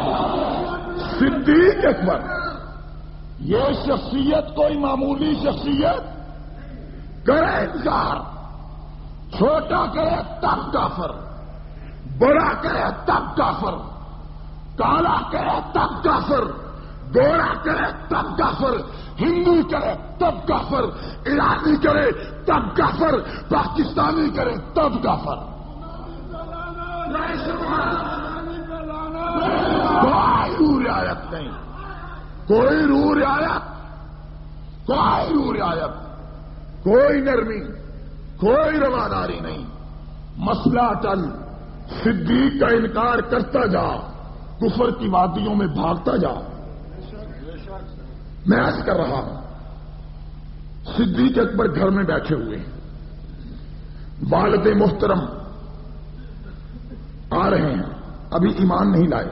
B: صدیق اکبر یہ شخصیت کوئی معمولی شخصیت کرے انکار، چھوٹا کرے تب کافر، بڑا کرے تب کافر، کالا کرے تب کافر، گورا کرے تب کافر، ہندو کرے تب کافر، ایرانی کرے تب کافر، پاکستانی کرے تب کافر۔ کوئی رو رعایت نہیں، کوئی رو رعایت، کوئی رو رعایت، کوئی نرمی، کوئی رواداری نہیں۔ مسئلہ چل، صدیق کا انکار کرتا جا، کفر کی وادیوں میں بھاگتا جا۔ میں عرض کر رہا ہوں، صدیق اکبر گھر میں بیٹھے ہوئے ہیں، والد محترم آ رہے ہیں، ابھی ایمان نہیں لائے۔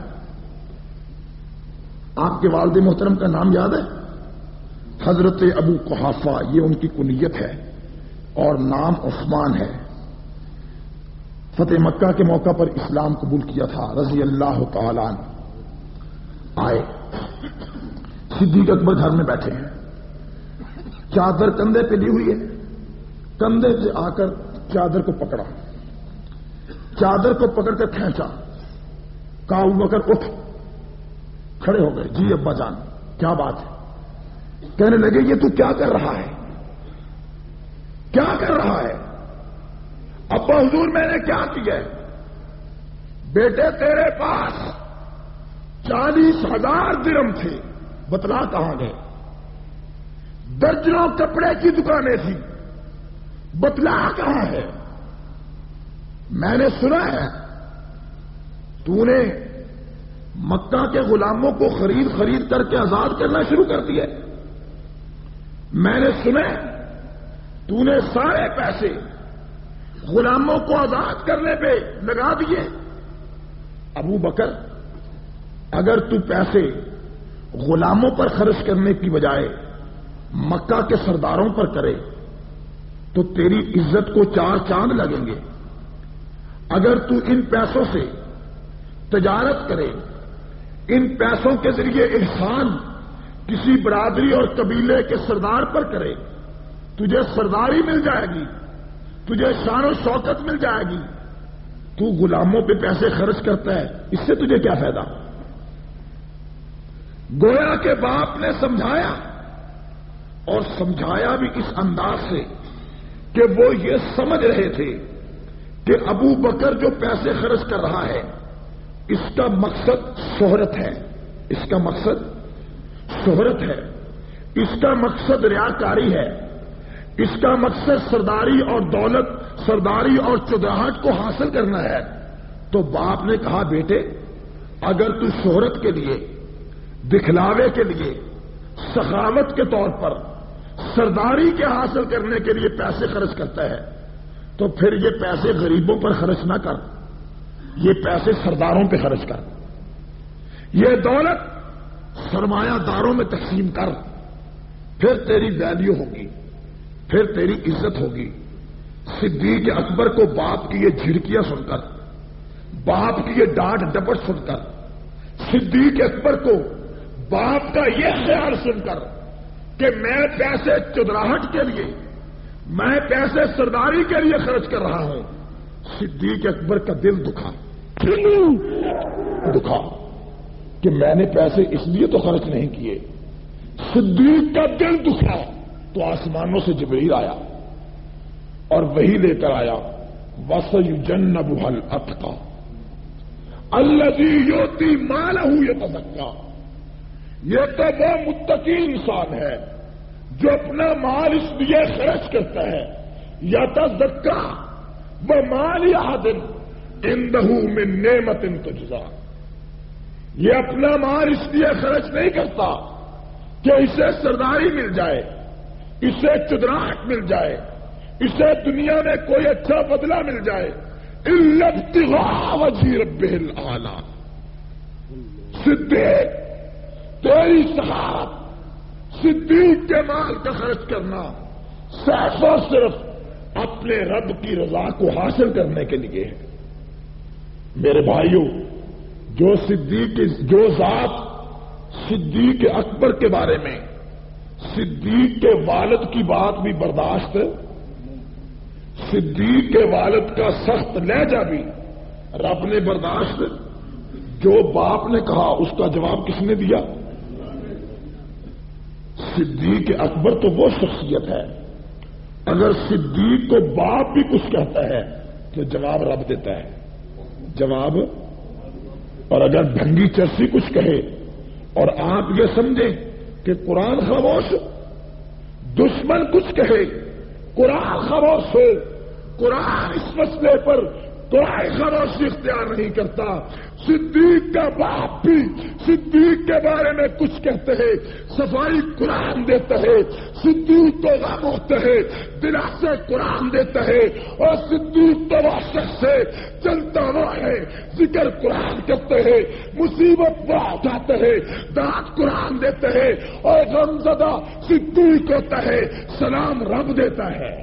B: آپ کے والد محترم کا نام یاد ہے؟ حضرت ابو قحافہ، یہ ان کی کنیت ہے، اور نام عثمان ہے۔ فتح مکہ کے موقع پر اسلام قبول کیا تھا، رضی اللہ تعالی عنہ۔ آئے، صدیق اکبر گھر میں بیٹھے ہیں، چادر کندھے پہ لی ہوئی ہے، کندھے سے آ کر چادر کو پکڑا، چادر کو پکڑ کر کھینچا، کہا ابو بکر اٹھ، کھڑے ہو گئے۔ جی ابا جان، کیا بات ہے؟ کہنے لگے یہ تو کیا کر رہا ہے؟ کیا کر رہا ہے؟ ابا حضور میں نے کیا کیا ہے؟ بیٹے تیرے پاس چالیس ہزار درم تھے، بتلا کہاں گئے؟ درجنوں کپڑے کی دکانیں تھیں، بتلا کہاں ہے؟ میں نے سنا ہے تو نے مکہ کے غلاموں کو خرید خرید کر کے آزاد کرنا شروع کر دیا۔ میں نے سنا ہے تو نے سارے پیسے غلاموں کو آزاد کرنے پہ لگا دیے۔ ابو بکر، اگر تو پیسے غلاموں پر خرچ کرنے کی بجائے مکہ کے سرداروں پر کرے تو تیری عزت کو چار چاند لگیں گے۔ اگر تو ان پیسوں سے تجارت کرے، ان پیسوں کے ذریعے احسان کسی برادری اور قبیلے کے سردار پر کرے، تجھے سرداری مل جائے گی، تجھے شان و شوکت مل جائے گی۔ تو غلاموں پہ پیسے خرچ کرتا ہے، اس سے تجھے کیا فائدہ؟ گویا کے باپ نے سمجھایا، اور سمجھایا بھی اس انداز سے کہ وہ یہ سمجھ رہے تھے کہ ابو بکر جو پیسے خرچ کر رہا ہے اس کا مقصد شہرت ہے، اس کا مقصد شہرت ہے، اس کا مقصد ریاکاری ہے، اس کا مقصد سرداری اور دولت، سرداری اور چودراہٹ کو حاصل کرنا ہے۔ تو باپ نے کہا بیٹے، اگر تو شہرت کے لیے، دکھلاوے کے لیے، سخاوت کے طور پر، سرداری کے حاصل کرنے کے لیے پیسے خرچ کرتا ہے تو پھر یہ پیسے غریبوں پر خرچ نہ کر، یہ پیسے سرداروں پہ خرچ کر، یہ دولت سرمایہ داروں میں تقسیم کر، پھر تیری ویلیو ہوگی، پھر تیری عزت ہوگی۔ صدیق اکبر کو باپ کی یہ جھڑکیاں سن کر، باپ کی یہ ڈانٹ ڈپٹ سن کر صدیق اکبر کو باپ کا یہ خیال سن کر کہ میں پیسے چدراہٹ کے لیے، میں پیسے سرداری کے لیے خرچ کر رہا ہوں، صدیق اکبر کا دل دکھا دکھا کہ میں نے پیسے اس لیے تو خرچ نہیں کیے. صدیق کا دل دکھا تو آسمانوں سے جبرائیل آیا اور وہی لے کر آیا، وَسَيُجَنَّبُهَا الْأَتْقَى الَّذِي يُؤْتِي مَالَهُ يَتَزَكَّىٰ. یہ تو وہ متقی انسان ہے جو اپنا مال اس لیے خرچ کرتا ہے، یتزکیٰ وَمَالِ أَحَدٍ عِندَهُ مِن نِعْمَةٍ تُجْزَىٰ. یہ اپنا مال اس لیے خرچ نہیں کرتا کہ اسے سرداری مل جائے، اسے چدراہٹ مل جائے، اسے دنیا میں کوئی اچھا بدلہ مل جائے. إِلَّا ابْتِغَاءَ وَجْهِ رَبِّهِ الْأَعْلَىٰ. صدیق تیری سخاوت، صدیق کے مال کا خرچ کرنا صرف اور صرف اپنے رب کی رضا کو حاصل کرنے کے لیے ہے. میرے بھائیوں، جو صدیق جو ذات صدیق اکبر کے بارے میں صدیق کے والد کی بات بھی برداشت، صدیق کے والد کا سخت لہجہ بھی رب نے برداشت، جو باپ نے کہا اس کا جواب کس نے دیا؟ صدیق اکبر تو وہ شخصیت ہے، اگر صدیق کو باپ بھی کچھ کہتا ہے تو جواب رب دیتا ہے، جواب. اور اگر بھنگی چرسی کچھ کہے اور آپ یہ سمجھیں کہ قرآن خاموش، دشمن کچھ کہے قرآن خاموش ہو، قرآن اس مسئلے پر کوئی خاموشی اختیار نہیں کرتا. صدیق کا باپ بھی صدیق کے بارے میں کچھ کہتے ہیں، صفائی قرآن دیتا ہے، صدیق کو غم ہوتا ہے، دلاسے قرآن دیتا ہے. اور صدیق تو وہ شخص ہے، چلتا وہ ہے، ذکر قرآن کرتے ہیں، مصیبت وہ اٹھاتا ہے، دانت قرآن دیتا ہے. اور غمزدہ صدیق ہوتا ہے، سلام رب دیتا ہے.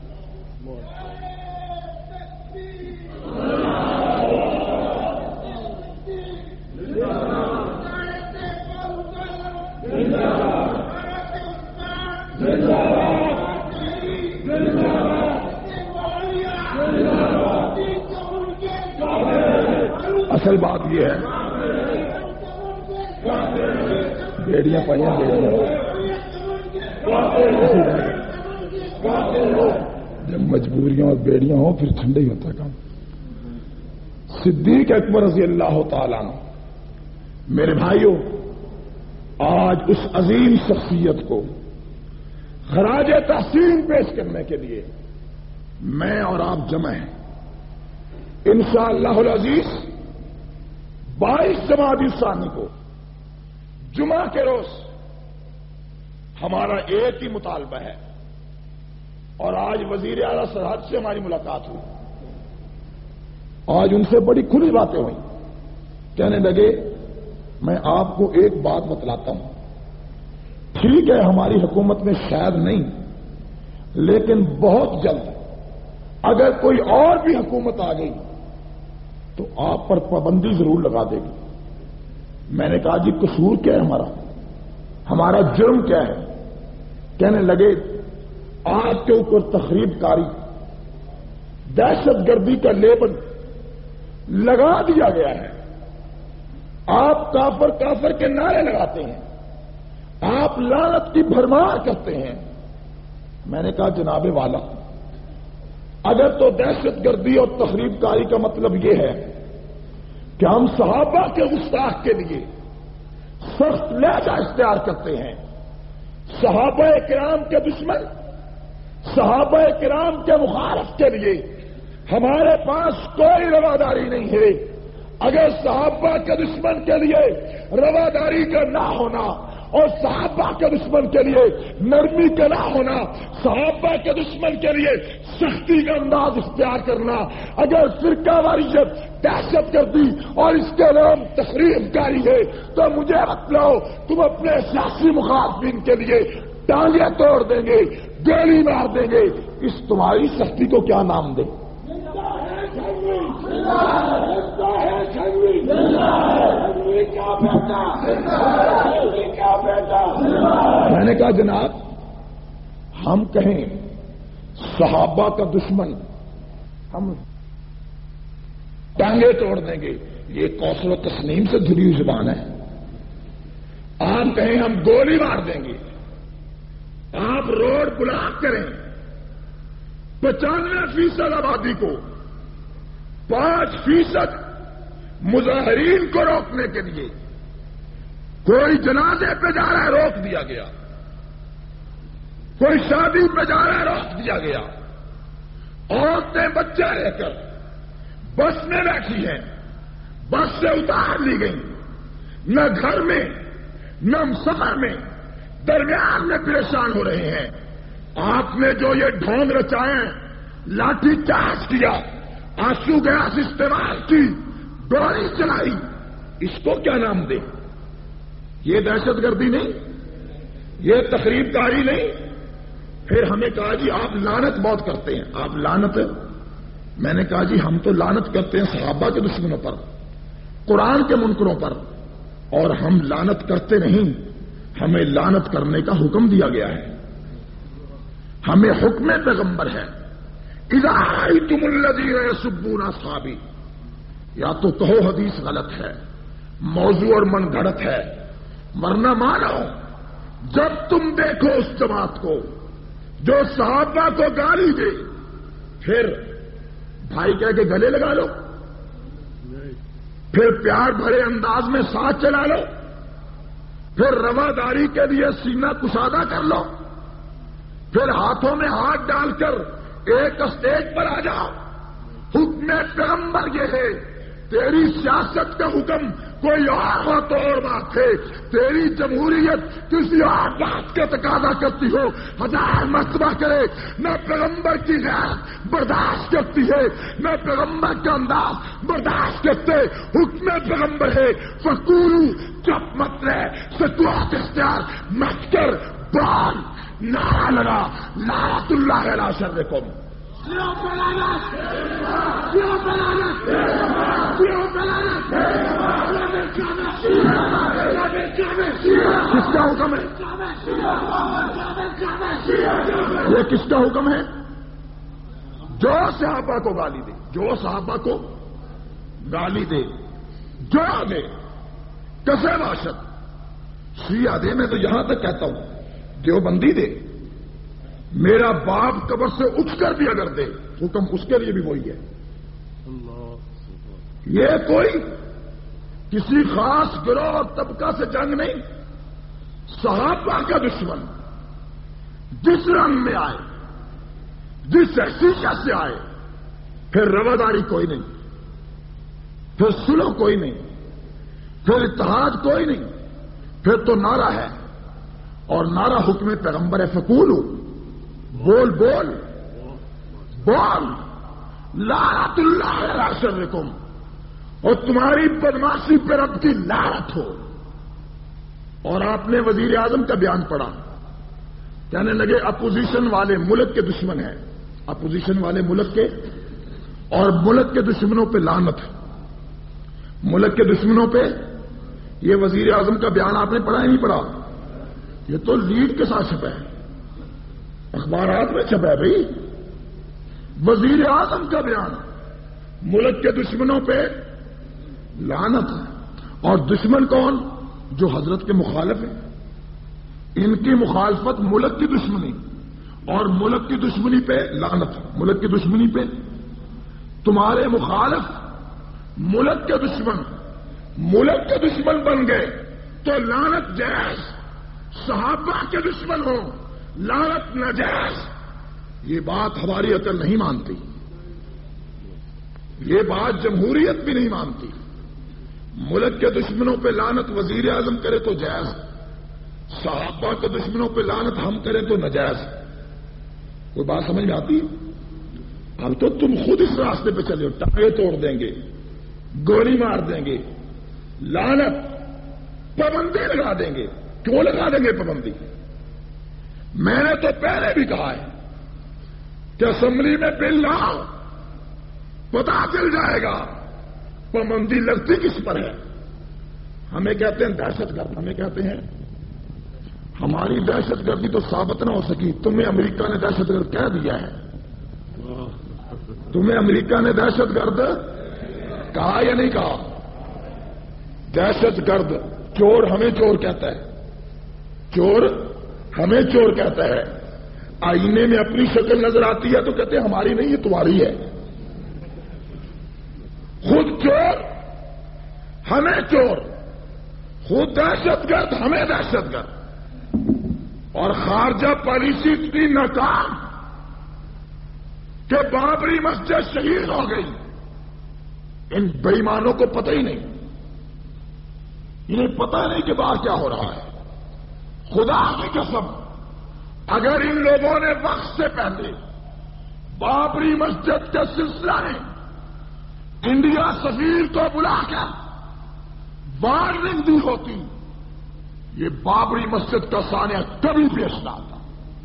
B: اصل بات یہ ہے، بیڑیاں پائیاں جب مجبوریاں اور بیڑیاں ہوں پھر ٹھنڈا ہی ہوتا ہے کام. صدیق اکبر رضی اللہ تعالیٰ عنہ. میرے بھائیوں، آج اس عظیم شخصیت کو خراج تحسین پیش کرنے کے لیے میں اور آپ جمع ہیں. انشاءاللہ العزیز بائیس جمادی ثانی کو جمعہ کے روز ہمارا ایک ہی مطالبہ ہے، اور آج وزیر اعلیٰ سرحد سے ہماری ملاقات ہوئی. آج ان سے بڑی کھلی باتیں ہوئی. کہنے لگے میں آپ کو ایک بات بتلاتا ہوں، ٹھیک ہے ہماری حکومت میں شاید نہیں، لیکن بہت جلد اگر کوئی اور بھی حکومت آ گئی تو آپ پر پابندی ضرور لگا دے گی. میں نے کہا جی قصور کیا ہے ہمارا، ہمارا جرم کیا ہے؟ کہنے لگے آپ کے اوپر تخریب کاری، دہشت گردی کا لیبل لگا دیا گیا ہے، آپ کافر کافر کے نعرے لگاتے ہیں، آپ لعنت کی بھرمار کرتے ہیں. میں نے کہا جناب والا، اگر تو دہشت گردی اور تخریب کاری کا مطلب یہ ہے کہ ہم صحابہ کے گستاخ کے لیے سخت لہجہ اختیار کرتے ہیں، صحابہ کرام کے دشمن، صحابہ کرام کے مخالف کے لیے ہمارے پاس کوئی رواداری نہیں ہے. اگر صحابہ کے دشمن کے لیے رواداری کا نہ ہونا اور صحابہ کے دشمن کے لیے نرمی کا نہ ہونا، صحابہ کے دشمن کے لیے سختی کا انداز اختیار کرنا، اگر فرقہ واریت، دہشت گردی اور اس کے نام تخریب کاری ہے تو مجھے بتلاؤ تم اپنے سیاسی مخالفین کے لیے ٹانگیں توڑ دیں گے، گولی مار دیں گے، اس تمہاری سختی کو کیا نام دیں؟
A: یہ کیا بیٹا یہ کیا بیٹا؟
B: میں نے کہا جناب ہم کہیں صحابہ کا دشمن ہم ٹانگیں توڑ دیں گے، یہ کوثر و تسنیم سے دھلی ہوئی زبان ہے۔ آپ کہیں ہم گولی مار دیں گے، آپ روڈ بلاک کریں، پچانوے فیصد آبادی کو، پانچ فیصد مظاہرین کو روکنے کے لیے کوئی جنازے پہ جا رہا ہے روک دیا گیا، کوئی شادی پہ جا رہا ہے روک دیا گیا، عورتیں بچے لے کر بس میں بیٹھی ہیں، بس سے اتار لی گئی، نہ گھر میں نہ سفر میں، درمیان میں پریشان ہو رہے ہیں۔ آپ نے جو یہ ڈھونگ رچائے، لاٹھی چارج کیا، آنسو گیس استعمال کی، گولی چلائی، اس کو کیا نام دیں؟ یہ دہشت گردی نہیں، یہ تخریب کاری نہیں؟ پھر ہمیں کہا جی آپ لعنت بہت کرتے ہیں، آپ لعنت؟ میں نے کہا جی ہم تو لعنت کرتے ہیں صحابہ کے دشمنوں پر، قرآن کے منکروں پر، اور ہم لعنت کرتے نہیں، ہمیں لعنت کرنے کا حکم دیا گیا ہے، ہمیں حکم پیغمبر ہے۔ اذا رأیتم الذین یسبون اصحابی، یا تو کہو حدیث غلط ہے، موضوع اور من گھڑت ہے، ورنہ مانو جب تم دیکھو اس جماعت کو جو صحابہ کو گالی دے، پھر بھائی کہہ کے گلے لگا لو، پھر پیار بھرے انداز میں ساتھ چلا لو، پھر رواداری کے لیے سینہ کشادہ کر لو، پھر ہاتھوں میں ہاتھ ڈال کر ایک اسٹیج پر آ جاؤ۔ حکم پیغمبر یہ ہے، تیری سیاست کا حکم کوئی اور ہو تو اور بات ہے، تیری جمہوریت کسی اور بات کا تقاضا کرتی ہو، ہزار مرتبہ کرے، نہ پیغمبر کی غیرت برداشت کرتی ہے، نہ پیغمبر کا انداز برداشت کرتے، حکم پیغمبر ہے فقولو، چپ مت رہے، سکوت اختیار مت کر، بال نعرہ لگا لعنت اللہ علی شرکم۔ کس کا حکم ہے؟ یہ کس کا حکم ہے؟ جو صحابہ کو گالی دے، جو صحابہ کو گالی دے، جو دے، کسے باشد، شیعہ دے، میں تو یہاں تک کہتا ہوں دیوبندی دے، میرا باپ قبر سے اٹھ کر بھی اگر دے، حکم اس کے لیے بھی وہی ہے۔ یہ کوئی کسی خاص گروہ اور طبقہ سے جنگ نہیں، صحابہ کا دشمن جس رنگ میں آئے، جس حیثیت سے آئے، پھر رواداری کوئی نہیں، پھر سلو کوئی نہیں، پھر اتحاد کوئی نہیں، پھر تو نعرہ ہے، اور نعرہ حکم پیغمبر ہے فقولو، بول بول بول لعنت اللہ علی شرکم، اور تمہاری بدماشی پر رب کی لعنت ہو۔ اور آپ نے وزیر اعظم کا بیان پڑھا، کہنے لگے اپوزیشن والے ملک کے دشمن ہیں، اپوزیشن والے ملک کے، اور ملک کے دشمنوں پہ لعنت، ملک کے دشمنوں پہ۔ یہ وزیر اعظم کا بیان آپ نے پڑھا ہی نہیں پڑھا؟ یہ تو لیڈ کے ساتھ چھپا ہے، اخبارات میں چھپا ہے بھائی، وزیر اعظم کا بیان، ملک کے دشمنوں پہ لعنت ہے۔ اور دشمن کون؟ جو حضرت کے مخالف ہیں، ان کی مخالفت ملک کی دشمنی، اور ملک کی دشمنی پہ لعنت، ملک کی دشمنی پہ۔ تمہارے مخالف ملک کے دشمن، ملک کے دشمن بن گئے تو لعنت جائز، صحابہ کے دشمن ہو لعنت ناجائز۔ یہ بات ہماری عقل نہیں مانتی، یہ بات جمہوریت بھی نہیں مانتی۔ ملک کے دشمنوں پہ لعنت وزیر اعظم کرے تو جائز، صحابہ کے دشمنوں پہ لعنت ہم کریں تو ناجائز۔ کوئی بات سمجھ میں آتی ہے؟ اب تو تم خود اس راستے پہ چلے ہو، ٹانگیں توڑ دیں گے، گولی مار دیں گے، لعنت، پابندی لگا دیں گے۔ کیوں لگا دیں گے پابندی؟ میں نے تو پہلے بھی کہا ہے کہ اسمبلی میں بل لاؤ، پتا چل جائے گا پابندی لگتی کس پر ہے۔ ہمیں کہتے ہیں دہشت گرد، ہمیں کہتے ہیں ہماری دہشت گردی تو ثابت نہ ہو سکی، تمہیں امریکہ نے دہشت گرد کہہ دیا ہے، تمہیں امریکہ نے دہشت گرد کہا یا نہیں کہا؟ دہشت گرد چور ہمیں چور کہتا ہے، چور ہمیں چور کہتا ہے، آئینے میں اپنی شکل نظر آتی ہے تو کہتے ہیں ہماری نہیں یہ تمہاری ہے، خود چور ہمیں چور، خود دہشت گرد ہمیں دہشت گرد، اور خارجہ پالیسی اتنی ناکام کہ بابری مسجد شہید ہو گئی، ان بے ایمانوں کو پتہ ہی نہیں، انہیں پتہ نہیں کہ باہر کیا ہو رہا ہے۔ خدا کی قسم اگر ان لوگوں نے وقت سے پہلے بابری مسجد کے سلسلہ میں انڈیا سفیر کو بلا کر وارننگ دی ہوتی، یہ بابری مسجد کا سانحہ کبھی پیش نہ آتا،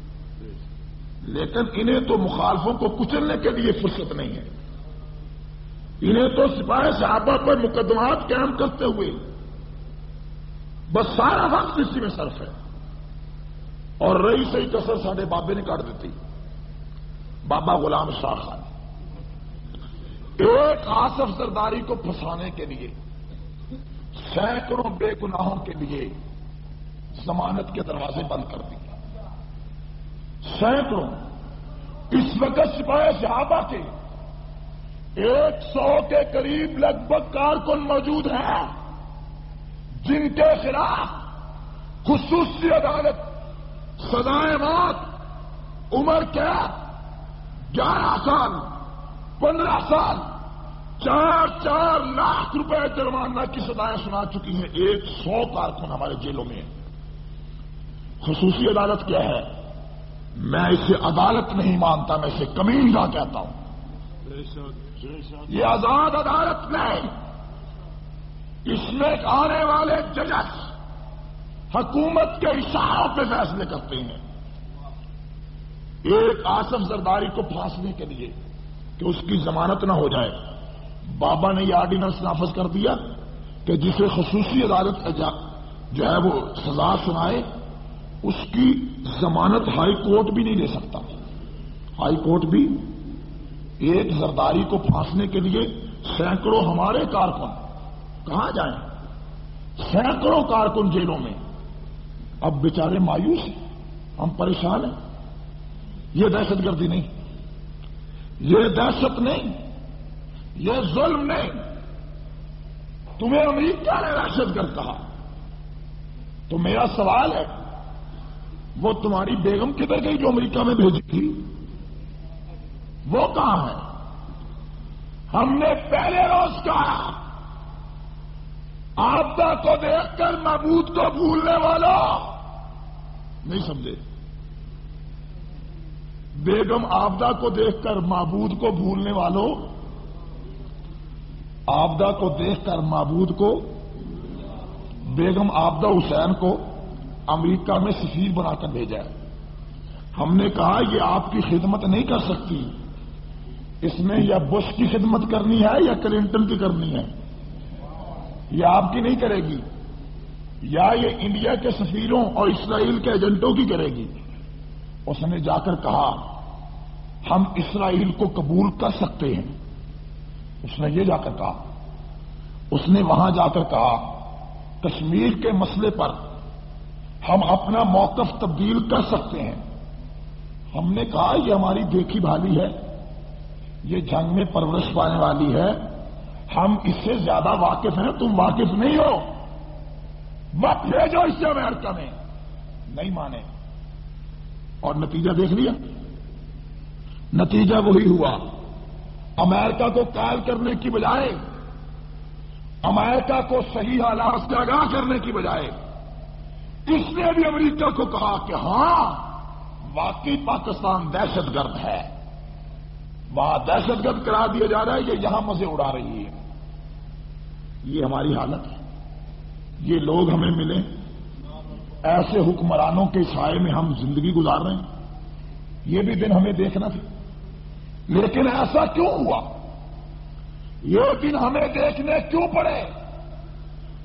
B: لیکن انہیں تو مخالفوں کو کچلنے کے لیے فرصت نہیں ہے، انہیں تو سپاہی صحابہ پر مقدمات قائم کرتے ہوئے بس سارا وقت اسی میں صرف ہے، اور رہی صحیح کسر ساڈے بابے نے کاٹ دیتی، بابا غلام شاہ خان ایک آصف زرداری کو پھنسانے کے لیے سینکڑوں بے گناہوں کے لیے ضمانت کے دروازے بند کر دیے، سینکڑوں، اس وقت سپاہی صحابہ کے ایک سو کے قریب لگ بھگ کارکن موجود ہیں جن کے خلاف خصوصی عدالت سزائے موت، عمر قید، گیارہ سال، پندرہ سال، چار چار لاکھ روپے جرمانہ کی سزائیں سنا چکی ہیں، ایک سو کارکن ہمارے جیلوں میں ہیں۔ خصوصی عدالت کیا ہے؟ میں اسے عدالت نہیں مانتا، میں اسے کمینگا کہتا ہوں۔ یہ آزاد عدالت نہیں، اس میں آنے والے ججز حکومت کے اشاروں پہ فیصلے کرتے ہیں۔ ایک آصف زرداری کو پھانسنے کے لیے کہ اس کی ضمانت نہ ہو جائے، بابا نے یہ آرڈیننس نافذ کر دیا کہ جسے خصوصی عدالت جو ہے وہ سزا سنائے اس کی ضمانت ہائی کورٹ بھی نہیں دے سکتا۔ ہائی کورٹ بھی ایک زرداری کو پھانسنے کے لیے سینکڑوں ہمارے کارکن کہاں جائیں، سینکڑوں کارکن جیلوں میں، اب بیچارے مایوس ہیں، ہم پریشان ہیں۔ یہ دہشت گردی نہیں، یہ دہشت نہیں، یہ ظلم نہیں۔ تمہیں امریکہ نے دہشت گرد کہا تو میرا سوال ہے وہ تمہاری بیگم کدھر گئی جو امریکہ میں بھیجی تھی؟ وہ کہاں ہے؟ ہم نے پہلے روز کہا آپدا کو دیکھ کر معبود کو بھولنے والا نہیں سمجھے، بیگم آپدا کو دیکھ کر معبود کو بھولنے والوں، آپدا کو دیکھ کر معبود کو، بیگم آپدا حسین کو امریکہ میں سفیر بنا کر بھیجا ہے۔ ہم نے کہا یہ آپ کی خدمت نہیں کر سکتی، اس میں یا بش کی خدمت کرنی ہے یا کلنٹن کی کرنی ہے، یہ آپ کی نہیں کرے گی، یا یہ انڈیا کے سفیروں اور اسرائیل کے ایجنٹوں کی کرے گی۔ اس نے جا کر کہا ہم اسرائیل کو قبول کر سکتے ہیں، اس نے یہ جا کر کہا۔ اس نے وہاں جا کر کہا کشمیر کے مسئلے پر ہم اپنا موقف تبدیل کر سکتے ہیں۔ ہم نے کہا یہ ہماری دیکھی بھالی ہے، یہ جنگ میں پرورش پانے والی ہے، ہم اس سے زیادہ واقف ہیں، تم واقف نہیں ہو، مت بھیجو اس سے امریکہ میں۔ نہیں مانے، اور نتیجہ دیکھ لیا، نتیجہ وہی ہوا۔ امریکہ کو قائل کرنے کی بجائے، امریکہ کو صحیح حالات سے آگاہ کرنے کی بجائے، اس نے بھی امریکہ کو کہا کہ ہاں واقعی پاکستان دہشت گرد ہے، وہاں دہشت گرد قرار دیا جا رہا ہے، یہ یہاں مزے اڑا رہی ہے۔ یہ ہماری حالت ہے، یہ لوگ ہمیں ملیں، ایسے حکمرانوں کے سائے میں ہم زندگی گزار رہے ہیں، یہ بھی دن ہمیں دیکھنا تھا، لیکن ایسا کیوں ہوا؟ یہ دن ہمیں دیکھنے کیوں پڑے؟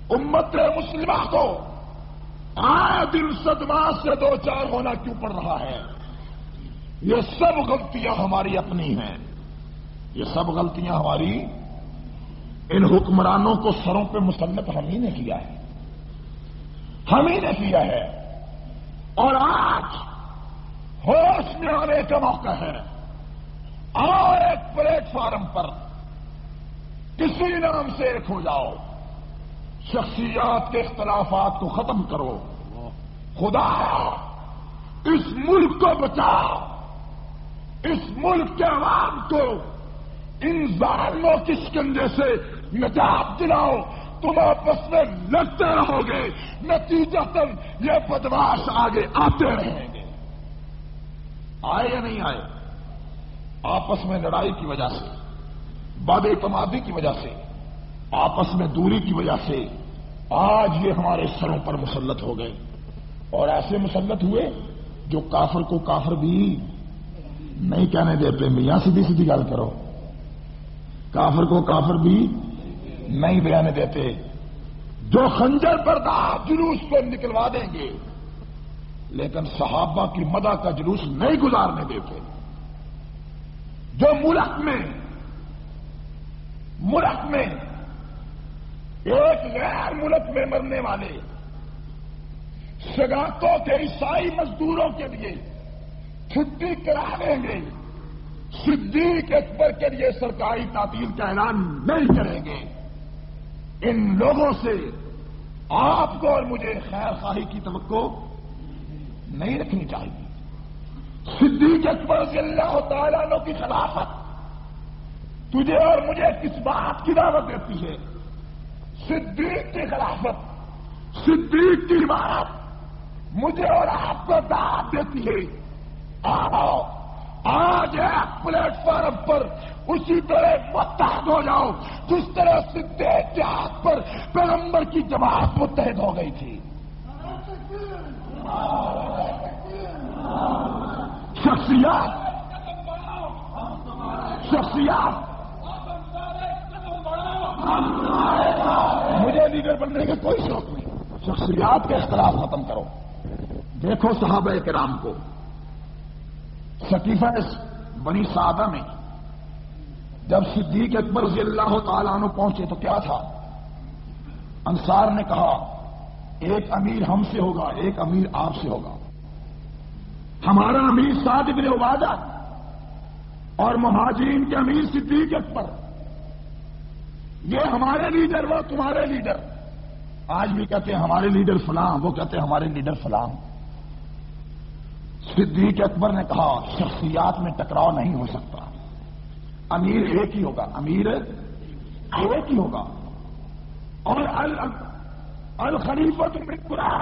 B: امت مسلمہ کو آئے دن صدمات سے دو چار ہونا کیوں پڑ رہا ہے؟ یہ سب غلطیاں ہماری اپنی ہیں، یہ سب غلطیاں ہماری ان حکمرانوں کو سروں پہ مسلط ہم ہی نے کیا ہے، ہم ہی نے کیا ہے۔ اور آج ہوش میں آنے کا موقع ہے۔ آؤ ایک پلیٹ فارم پر کسی نام سے ایک ہو جاؤ، شخصیات کے اختلافات کو ختم کرو، خدا اس ملک کو بچاؤ، اس ملک کے عوام کو ان ظالموں کی شکنجے سے نجات دلاؤ۔ تم آپس میں لڑتے رہو گے، نتیجتاً یہ بدماش آگے آتے رہیں گے۔ آئے یا نہیں آئے؟ آپس میں لڑائی کی وجہ سے، بد اعتمادی کی وجہ سے، آپس میں دوری کی وجہ سے آج یہ ہمارے سروں پر مسلط ہو گئے، اور ایسے مسلط ہوئے جو کافر کو کافر بھی نہیں کہنے دیتے۔ میاں سیدھی سیدھی گل کرو، کافر کو کافر بھی نہیں بیانے دیتے، جو خنجر بردار جلوس کو نکلوا دیں گے لیکن صحابہ کی مدح کا جلوس نہیں گزارنے دیتے، جو ملک میں ملک میں ایک غیر ملک میں مرنے والے سگاٹوں کے عیسائی مزدوروں کے لیے چھٹی کرا دیں گے، صدیق اکبر کے لیے سرکاری تعطیل کا اعلان نہیں کریں گے۔ ان لوگوں سے آپ کو اور مجھے خیر خواہی کی توقع نہیں رکھنی چاہیے۔ صدیق اکبر رضی اللہ تعالیٰ عنہ کی خلافت تجھے اور مجھے کس بات کی دعوت دیتی ہے؟ صدیق کی خلافت، صدیق کی عمارت مجھے اور آپ کو دعوت دیتی ہے۔ آؤ آج ایک پلیٹ فارم پر اسی طرح متحد ہو جاؤ جس طرح صدیق کے ہاتھ پر پیغمبر کی جماعت متحد ہو گئی تھی۔ شخصیات شخصیات مجھے لیڈر بننے کا کوئی شوق نہیں، شخصیات کے اختلاف ختم کرو۔ دیکھو صحابہ کرام کو، سقیفہ بنی سعدہ میں جب صدیق اکبر رضی اللہ تعالیٰ عنہ پہنچے تو کیا تھا؟ انصار نے کہا ایک امیر ہم سے ہوگا، ایک امیر آپ سے ہوگا۔ ہمارا امیر سعد بن عبادہ اور مہاجرین کے امیر صدیق اکبر، یہ ہمارے لیڈر وہ تمہارے لیڈر۔ آج بھی کہتے ہیں ہمارے لیڈر فلاں، وہ کہتے ہیں ہمارے لیڈر فلاں۔ صدیق اکبر نے کہا شخصیات میں ٹکراؤ نہیں ہو سکتا، امیر ایک ہی ہوگا، امیر ایک ہی ہوگا، اور الخلیفۃ من قرآن